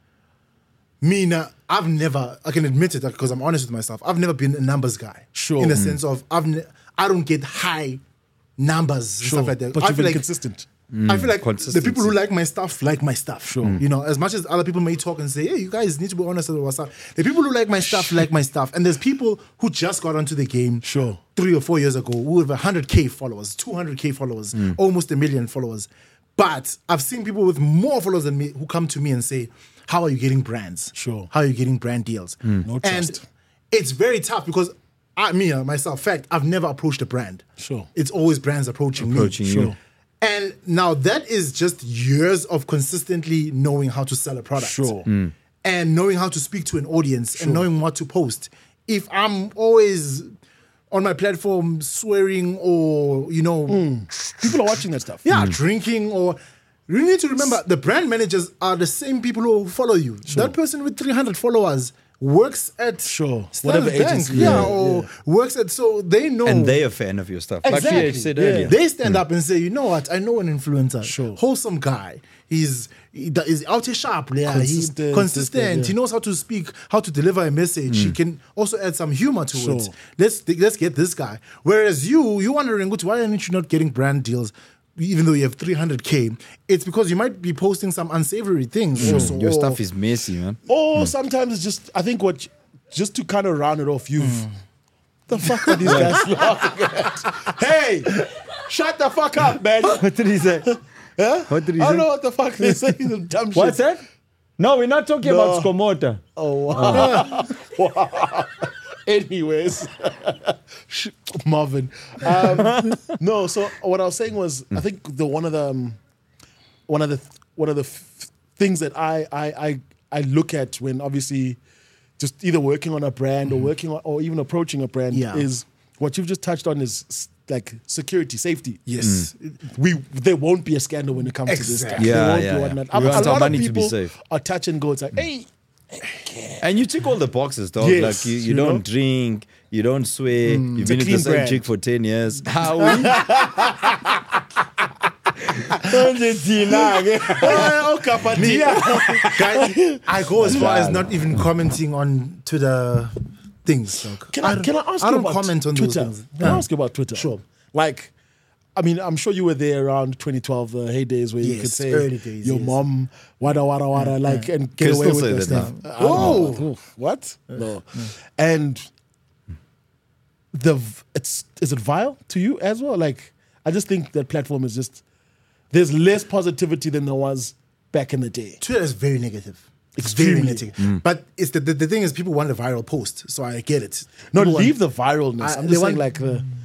I can admit it because I'm honest with myself. I've never been a numbers guy. Sure. In the sense of I don't get high numbers and sure. stuff like that. But I you've feel been like consistent. I feel like the Consistency. people who like my stuff like my stuff. Sure. You know, as much as other people may talk and say, "Hey, you guys need to be honest with what's up." The people who like my stuff like my stuff, and there's people who just got onto the game, Sure. 3 or 4 years ago, who have 100K followers, 200K followers, almost 1 million followers. But I've seen people with more followers than me who come to me and say, "How are you getting brands? Sure. How are you getting brand deals?" No And trust. it's very tough because myself, fact, I've never approached a brand. Sure. It's always brands approaching me. Approaching you. Sure. And now that is just years of consistently knowing how to sell a product. Sure. And knowing how to speak to an audience and knowing what to post. If I'm always on my platform swearing or, People are watching that stuff. drinking or... You need to remember, the brand managers are the same people who follow you. That person with 300 followers works at Sure. Standard Whatever Bank, agency, or works at... So they know... And they're a fan of your stuff. Exactly. Like you said earlier. They stand up and say, "You know what? I know an influencer, Sure. wholesome guy. He's out here sharp, yeah. He's Consistent, consistent. yeah. He knows how to speak, how to deliver a message. He can also add some humor to Sure. it. Let's get this guy. Whereas you're wondering, why aren't you not getting brand deals? Even though you have 300K, it's because you might be posting some unsavory things. Also, Your or- stuff is messy, man. Or sometimes it's just, I think just to kind of round it off, the fuck are these guys laughing at? Hey, shut the fuck up, man. What did he say? Huh? What did he I say? don't know what the fuck they're saying. Some dumb shit. What's that? No, we're not talking No. about Skomota. Oh, wow. Wow. Anyways, Marvin. No, so what I was saying was, I think one of the things that I look at when obviously just either working on a brand or working on, or even approaching a brand Yeah. is what you've just touched on is like security, safety. Yes. There won't be a scandal when it comes to this stuff. Exactly. There Yeah, won't yeah, be yeah. whatnot. We want A our lot of money to be people safe. are touch and go. It's like, hey, And you tick all the boxes, dog. Yes, like you you don't know? drink, you don't swear, you've It's a been with the clean same brand. chick for 10 years. How? Guys, I go as far as not even commenting on Twitter things. Like, Can I ask I you don't about comment on those Twitter? things. Can I ask you about Twitter? Sure. Like, I mean, I'm sure you were there around 2012, the heydays where you Yes, could say early days, your yes. mom, wada, like, and get Can away still with say that that stuff. now. I don't Whoa. know. What? No. And is it vile to you as well? Like, I just think that platform is just, there's less positivity than there was back in the day. Twitter is very negative. It's Extremely. very negative. But it's the thing is people want a viral post, so I get it. No, People leave want, the viralness. I'm they just want- saying like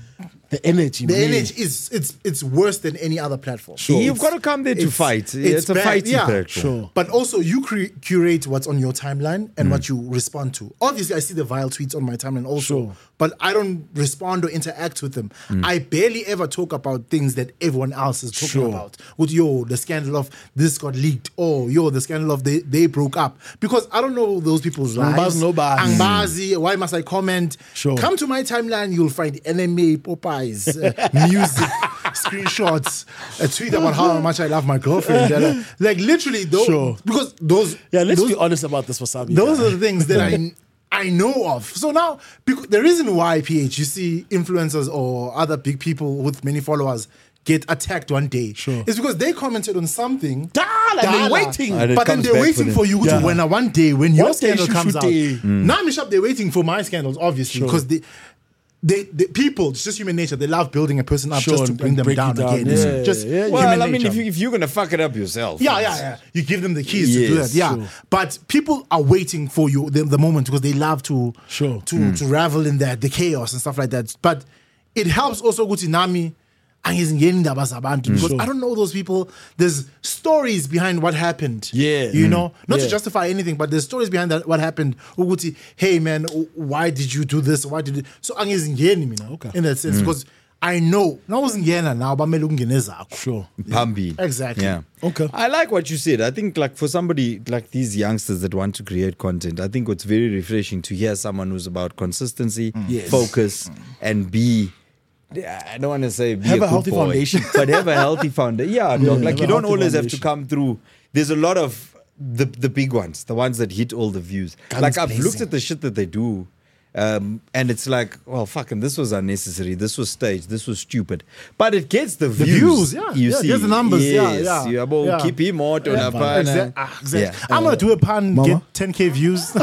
the energy. the man. energy is it's worse than any other platform. You've got to come there to fight. It's a bad, fighting yeah, platform. Sure. But also, you curate what's on your timeline and what you respond to. Obviously, I see the vile tweets on my timeline also, Sure. but I don't respond or interact with them. I barely ever talk about things that everyone else is talking Sure. about. With the scandal of this got leaked, or the scandal of they broke up, because I don't know those people's lives. Nobody. Angbazi, why must I comment? Sure. Come to my timeline, you'll find anime, Popeyes, music, screenshots, a tweet about how much I love my girlfriend. Like literally, those, Sure. because those, Yeah, let's those, be honest about this for Sabi. those are the things that I know of. So now, the reason why PH, you see influencers or other big people with many followers get attacked one day, Sure. is because they commented on something. and they're waiting. And it But then comes they're back waiting for for you Yeah. to one day when your One day scandal shoot comes out. day. Now, Mishap, they're waiting for my scandals, obviously, Sure. because they people, it's just human nature. They love building a person up Sure, just to and bring them break down you down. again. Yeah, It's just yeah, yeah. human Well, I mean, nature. if you're going to fuck it up yourself. Yeah. You give them the keys to do Yes, that. Yeah. sure. But people are waiting for you the moment because they love to Sure. to ravel in the chaos and stuff like that. But it helps also ukuthi nami angizingeni indaba zabantu because Sure. I don't know those people. There's stories behind what happened. Yeah. You know, not to Yeah. justify anything, but there's stories behind what happened. Ukuthi, hey man, why did you do this? Why did it? So angizingeni mina. Okay. In that sense, because I know nawuzingena now bamele ungene zakho. Sure. Pambi. Exactly. Yeah. Okay. I like what you said. I think like for somebody like these youngsters that want to create content, I think it's very refreshing to hear someone who's about consistency, Yes. focus, and I don't want to say be Have a good healthy boy, foundation. but have a healthy foundation. Yeah, dog. Like have you a don't healthy always have to foundation. come through. There's a lot of the big ones, the ones that hit all the views. Like I've looked at the shit that they do. And it's like, well, fucking, this was unnecessary. This was staged. This was stupid. But it gets the views. yeah. You Yeah, see, gets the numbers. Yes, Yeah. You about Yeah. keep him out on a pan. Exactly. Yeah. I'm gonna do a pan, Mama? get 10K views.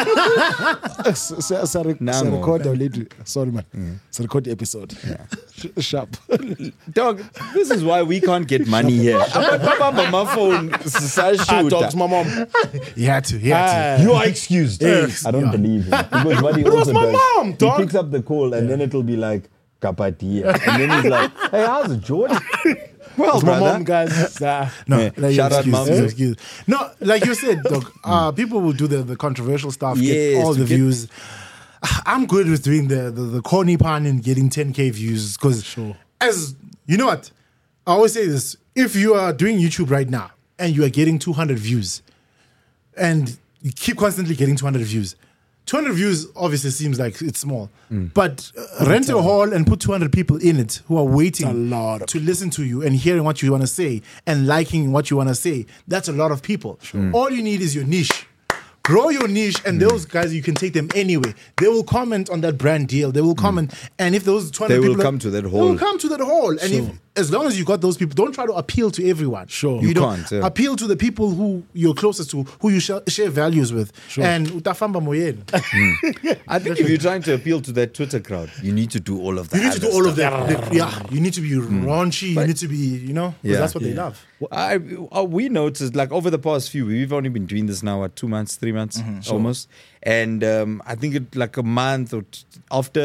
Nango. record already. Sorry, man. So record the episode. Sharp. Dog, this is why we can't get money here. I'm on my phone. Dogs, my mom. He had to. He had to. You are excused. Yes. I don't Yeah. believe him. Because what he It was also my does, mom, dog. he picks up the call and then it'll be like, Kapatia. And then he's like, hey, how's it, George? Well, It's my brother. mom, guys. No, Yeah. like, Shout out, excuse, mom. excuse. No, like you said, dog. People will do the controversial stuff, get Yes, all to the get- views. I'm good with doing the corny pan and getting 10K views because, as you know what, I always say this: if you are doing YouTube right now and you are getting 200 views, and you keep constantly getting 200 views. 200 views obviously seems like it's small, but rent a hall and put 200 people in it who are waiting A lot of to listen to you and hearing what you want to say and liking what you want to say. That's a lot of people. All you need is your niche. Grow your niche, and those guys, you can take them anyway. They will comment on that brand deal. They will comment, and if those 200 They will people come to that They hall. will come to that hall, and Sure. as long as you got those people, don't try to appeal to everyone. Sure. You don't can't, yeah. appeal to the people who you're closest to, who you share values with, and utafamba moyeni. I think if you're trying to appeal to that Twitter crowd, you need to do all of that. You need to do all of that. Yeah, you need to be raunchy. You need to be, 'cause Yeah. that's what they love. We noticed, like over the past few, we've only been doing this now, 2 months, 3 months, almost. And I think it like a month or after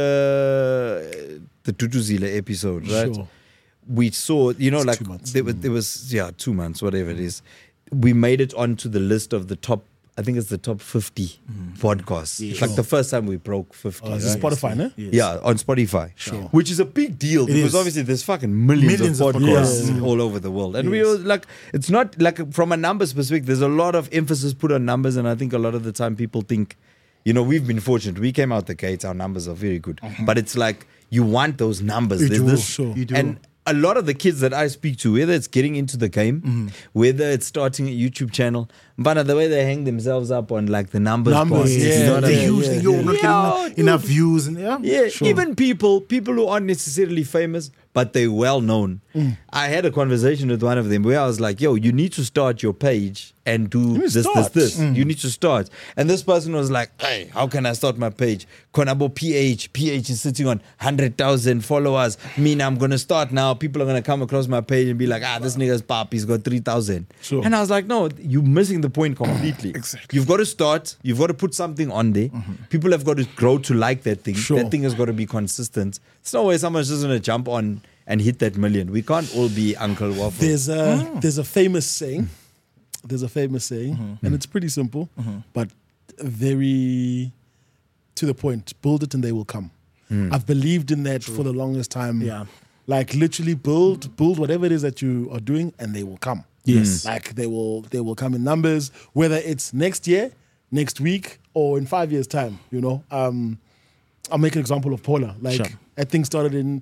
the Tutuzile episode, right? Sure. We saw, It's like 2 months. there was 2 months, whatever it is. We made it onto the list of the top. I think it's the top 50 podcasts. It's like the first time we broke 50. Is it right? Spotify, no? Yeah, on Spotify, which is a big deal because is. obviously there's fucking millions of Millions of podcasts all over the world, and we were like, it's not like from a numbers perspective. There's a lot of emphasis put on numbers, and I think a lot of the time people think, we've been fortunate. We came out the gates, our numbers are very good, but it's like you want those numbers. You There's do, this, sure. You do. and a lot of the kids that I speak to, whether it's getting into the game, whether it's starting a YouTube channel, but the way they hang themselves up on like the numbers posts, yeah, you know what I They mean? usually you're not getting enough views and Yeah, even people who aren't necessarily famous, but they're well known. I had a conversation with one of them where I was like, yo, you need to start your page and do this. You need to start. And this person was like, hey, how can I start my page? Konabo PH is sitting on 100,000 followers. I'm going to start now. People are going to come across my page and be like, this nigga's pop, he's got 3,000. Sure. And I was like, no, you're missing the point completely. Exactly. You've got to start. You've got to put something on there. People have got to grow to like that thing. Sure. That thing has got to be consistent. It's no way someone's just going to jump on and hit that million. We can't all be Uncle Waffle. There's a famous saying. And it's pretty simple, but very to the point. Build it and they will come. I've believed in that for the longest time. Yeah. Like literally build whatever it is that you are doing and they will come. Yes. Like they will come in numbers, whether it's next year, next week, or in 5 years' time, you know. I'll make an example of Paula. Like Sure. that thing started in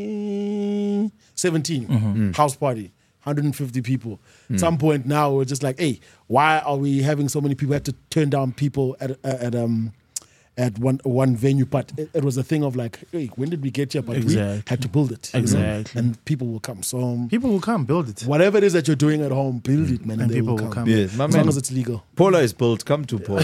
2017, house party. 150 people. Some point now, we're just like, hey, why are we having so many people? We have to turn down people at one venue. But it was a thing of like, hey, when did we get here? But we Exactly. had to build it. you know, Exactly. and people will come. So People will come, build it. whatever it is that you're doing at home, build it, man. And they people will come. Yes, my As man. long as it's legal. Paula is built. Come to Paul.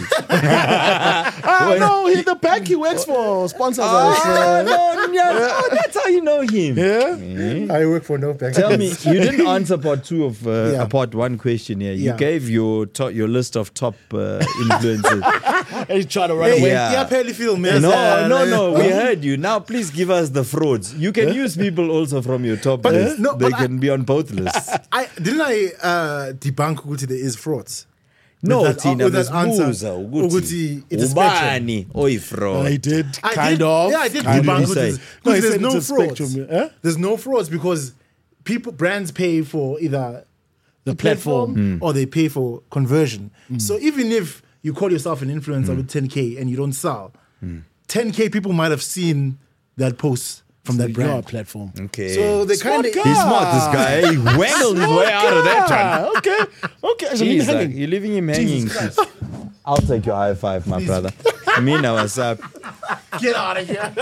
No, the bank he works for sponsors us. No, that's how you know him. Yeah? I work for no bank. Tell me, you didn't answer part 2 of Yeah. part 1 question here. You Yeah. gave your list of top influencers. And he tried to run Hey, away. Yeah. Pelly Film, man. No. We heard you. Now, please give us the frauds. You can use people also from your top But, list. no, They but can be on both lists. Didn't I debunk ukuthi there is frauds? No, With that- Tina, with that answer, mesibuza ukuthi it's a spectrum. ubani oyifraud. I did, I kind did, of. Yeah, I did kind debunk of. ukuthi Say. No, he there's said no it's a frauds. spectrum, yeah. There's no frauds because brands pay for either the platform. or they pay for conversion. So even if you call yourself an influencer with 10K and you don't sell, 10K people might have seen that post from that Your brand. platform. Okay. So they kind of He's smart, this guy. He wangled his way out of that one. Okay. So leave Jeez, me like, hanging. you're leaving him hanging. Jesus Christ. I'll take your high five, my brother. Mina, what's up? get out of here.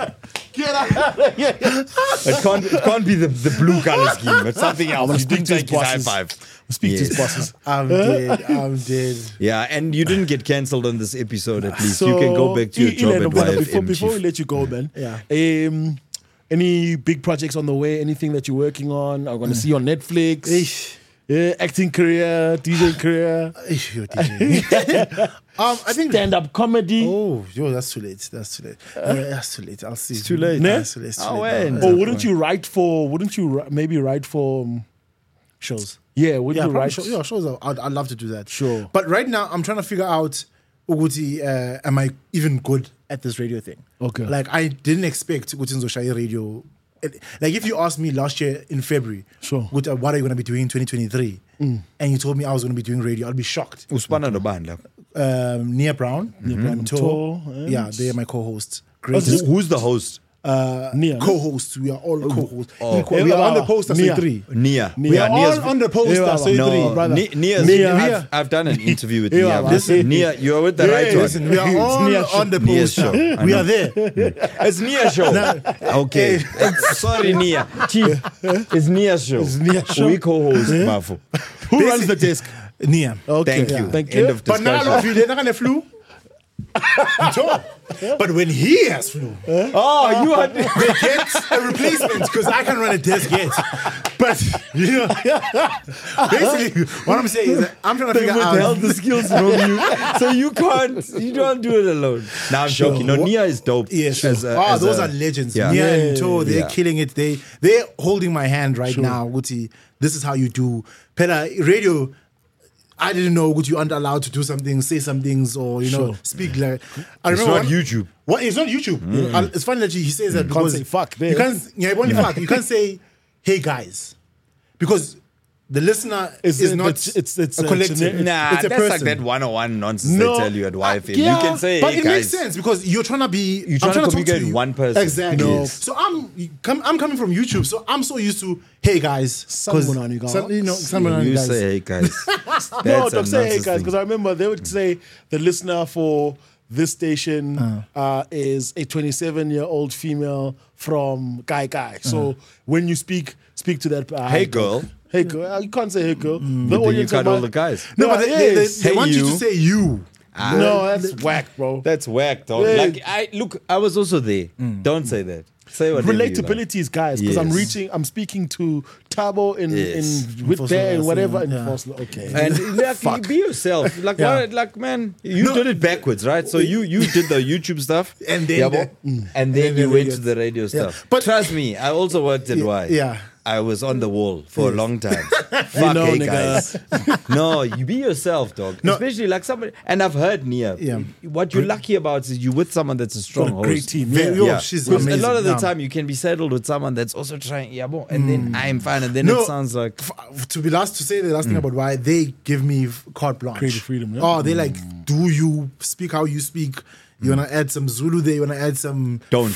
It can't be the blue color scheme. It's something else. gonna You didn't speak to his take his high bosses. five. Speak to his Yes. bosses. I'm dead. Yeah, and you didn't get cancelled on this episode. At least you can go back to your job at Elena, YFM. before we Chief. let you go, man. Yeah. Any big projects on the way? Anything that you're working on? I'm going to see on Netflix. Eesh. Yeah, acting career, DJ career, Eesh, you're DJ. I think. stand-up comedy. Oh, that's too late. That's too late. I'll see. It's too late. That's too late. It's too Oh, late. when? Or wouldn't you write for? Maybe write for? Shows. Yeah, wouldn't Yeah, you probably write? shows. I'd love to do that. Sure. But right now, I'm trying to figure out, Uguti, am I even good at this radio thing? Okay. Like, I didn't expect Uguti Nzoshai radio. Like, if you asked me last year in February, Sure. what are you going to be doing in 2023? And you told me I was going to be doing radio, I'd be shocked. Uspana no band. Nia Brown, Brown, Tor, Tor, yeah, and- they are my co-hosts. Great. Who's the host? Nia, no? Co-hosts. We are all co-hosts. Oh. We are on the poster Nia. 3. Nia. We are Nia's- all on the poster Yeah, so no. No, brother. Nia's, Nia. I've done an interview with Yeah, Nia. listen. Nia, you are with the right one. Listen, we are all Nia show. on the Nia's poster. show. I We know. are there. It's Nia's show. Okay. Sorry, Nia. Chief, it's Nia's show. It's Nia's show. We co-host, Mafu. Who runs the desk? Nia. Okay, Thank you. Thank End you. of But now discussion. if you're not gonna flu. But when he has flu, Oh, you are. they get a replacement because I can't run a desk yet. But you know, basically, what I'm saying is that I'm trying to They figure withheld out. the skills from you, so you don't do it alone. Now I'm joking. No, Nia is dope. Yeah, sure. As a- as Those a- are legends. Yeah. Nia Yeah, and To, they're yeah. killing it. They're holding my hand right now. Guti, this is how you do. Pela, radio, I didn't know you aren't allowed to do something, say some things, or Sure. speak like. I It's remember not YouTube. What? It's not YouTube. It's funny that he says that Can't because say fuck there. You can't. Yeah, only fuck. You can't say, "Hey guys," because The listener Is is it- not it's a collective. generic- Nah, it's a that's person. like that 101 nonsense No, they tell you at YFM. yeah, You can say, But hey, it guys, makes sense because you're trying to be. You're trying to talk communicate you. with one person. Exactly. No. So I'm coming from YouTube, so I'm so used to hey guys. 'cause Sanibonani, guys. Sanibonani, you guys. say, hey, guys. No, That's a don't say hey nonsense guys, thing. because I remember they would say the listener for this station is a 27-year-old female from Kai. So when you speak to that. Hey, girl. Hey girl. You can't say hey girl. The But then you audience cut of all my- the guys. No, Yeah, but they yes. Hey, want you you. to say you. No, that's whack, bro. That's whack, dog. Yeah. Like, I was also there. Don't say that. Say whatever you like. Relatability is guys, because Yes. I'm speaking to Tabo in Yes. with Vosloorus, Bear and whatever yeah. in Yeah. Vosloorus. Okay. And like, be yourself. Like, Yeah. what, like, man, you did it backwards, right? So you did the YouTube stuff, And then Yabo, and then you went to the radio stuff. But- trust me, I also worked at Y. Yeah. I was on the wall for a long time. Fuck, know, hey nigga. guys. No, you be yourself, dog. No. Especially like somebody. And I've heard Nia. Yeah. What you're lucky about is you're with someone that's a strong Got a great host. team. Very- Yeah. yo, she's Because amazing. a lot of the Yeah. time you can be settled with someone that's also trying, and then I'm fine, and then No. it sounds like To say the last thing about why they give me carte blanche. Creative freedom, yeah. Oh, they like, do you speak how you speak? You wanna add some Zulu there? You wanna add some? don't.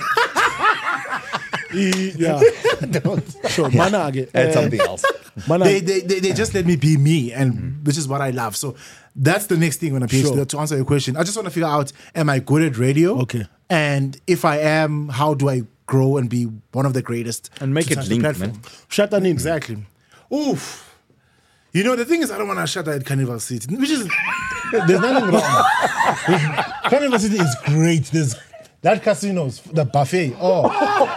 Yeah. Sure. Manage. Add something else. They just let me be me, and which is what I love. So that's the next thing when I PhD. Sure. To answer your question, I just want to figure out: am I good at radio? Okay. And if I am, how do I grow and be one of the greatest? And make to it touch the link, platform? man. Shut that in. Exactly. Oof. You know, the thing is, I don't want to shut at Carnival City, which is there's nothing wrong. Carnival City is great. There's that casinos, the buffet. Oh,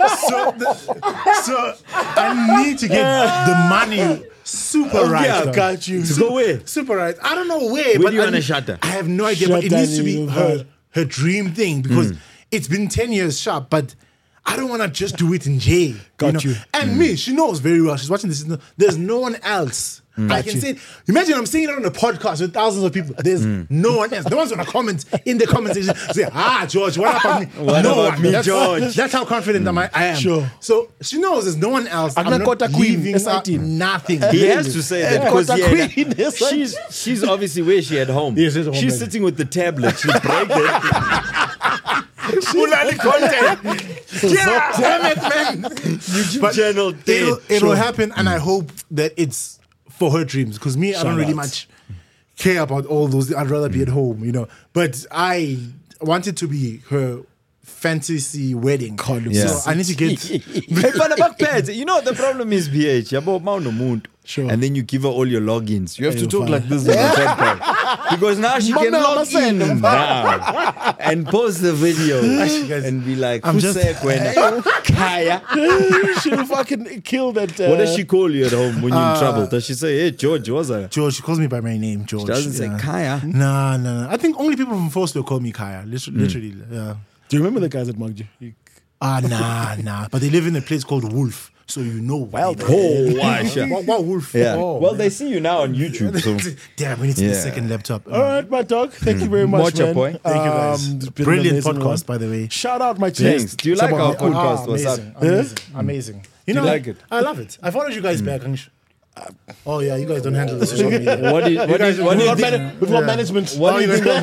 so I need to get the money super right. Yeah, dog. got you. To go where? Super right. I don't know where, Where but do you I wanna need- shut her? I have no idea, but it Shut needs to her, be you her dream thing because it's been 10 years sharp, but I don't want to just do it in J. Got you. And me, she knows very well. She's watching this. There's no one else. I can say, imagine I'm saying it on a podcast with thousands of people. There's no one else. No one's going to comment in the comment section. Say, George, what about me? What no about one. me, That's- George? That's how confident I am. Sure. So she knows there's no one else. I'm Agna not Kota Queen, leaving out S18. nothing. He has to say that because Kota Queen, yes, I- she's obviously where she at home. Yes, she's at home, She's baby. sitting with the tablet. She break that. Fulani content. Damn it, man. YouTube channel dead. It'll happen, and I hope that it's for her dreams. Because me, I don't Shout really out. much care about all those. I'd rather be at home, you know. But I want it to be her fantasy wedding. Yeah. So I need to get. Hey, but about pads, you know the problem is BH. Yabo mauno muntu. Sure. And then you give her all your logins. You have to you're talk fine. like this on the podcast. Because now she can Mama, log send in them. now and post the video guys, and be like, I'm "Who just- said Kwena? Kaya?" She'll fucking kill that. What does she call you at home when you're in trouble? Does she say, "Hey, George, what's that?" George, she calls me by my name, George. She doesn't say Kaya. No. I think only people from Forster call me Kaya. Literally, yeah. Do you remember the guys that mugged you? Nah. But they live in a place called Wolf. So you know well. Oh, washa. What Wolf? Yeah. Oh, Well, man. they see you now on YouTube. So Damn, we need to get a Yeah. second laptop. All right, my dog. Thank you very much, Mocha man. boy. Thank you, guys. it's been an Brilliant amazing podcast, one. by the way. Shout out my Thanks. chest. Do you like our Someone- podcast? What's up? Amazing. You Do know, you like it? I love it. I followed you guys back. Oh yeah, you guys don't handle the social media. What do you guys- what do you we've got think? We've got management. What do you think of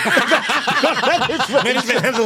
Management handles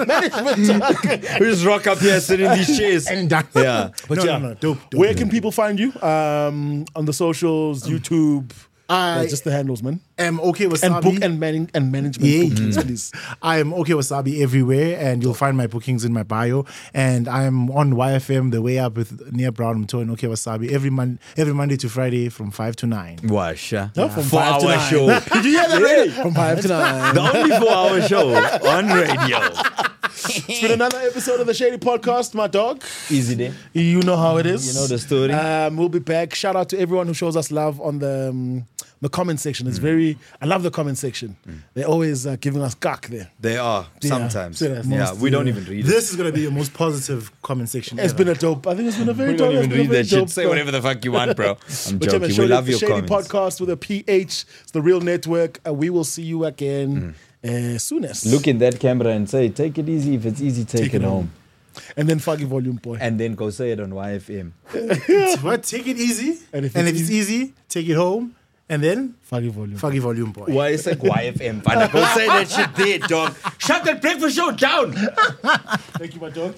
that. We just rock up here, sit in these chairs. And done. Yeah. But yeah, no, dope. Where can people find you? On the socials, YouTube, I just the handles, man. am okay with And Sabi. book and management Yeah. bookings, please. I am okay with Sabi everywhere, and you'll find my bookings in my bio. And I am on YFM, The Way Up with Nia Brown Mto and Okay Wasabi every Monday to Friday from 5 to 9. Washa. No, from 4 5 to hour 9. show. Did you hear that? Really? From 5 to 9. The only 4 hour show on radio. It's been another episode of the Shady Podcast, my dog. Easy day. You know how it is. You know the story. We'll be back. Shout out to everyone who shows us love on the comment section. It's very. I love the comment section. They're always giving us cock there. They are sometimes. Yeah. Yeah, we don't even read it. This is going to be the most positive comment section It's ever. been a dope. I think it's been a very We dope. don't even it's been a read very that shit. dope, Say whatever the fuck you want, bro. I'm But yeah, man, joking. We Shady- love your Shady comments. Podcast with a PH. It's the real network. We will see you again soonest. Look in that camera and say, take it easy. If it's easy, take it home. And then Fuggy Volume Boy. And then go say it on YFM. What? Take it easy. And if And it's if it's easy, take it home. And then Fuggy Volume. Fuggy Volume Boy. Why is it YFM? Fana? Go say that shit there, dog. Shut that breakfast show down. Thank you, my dog.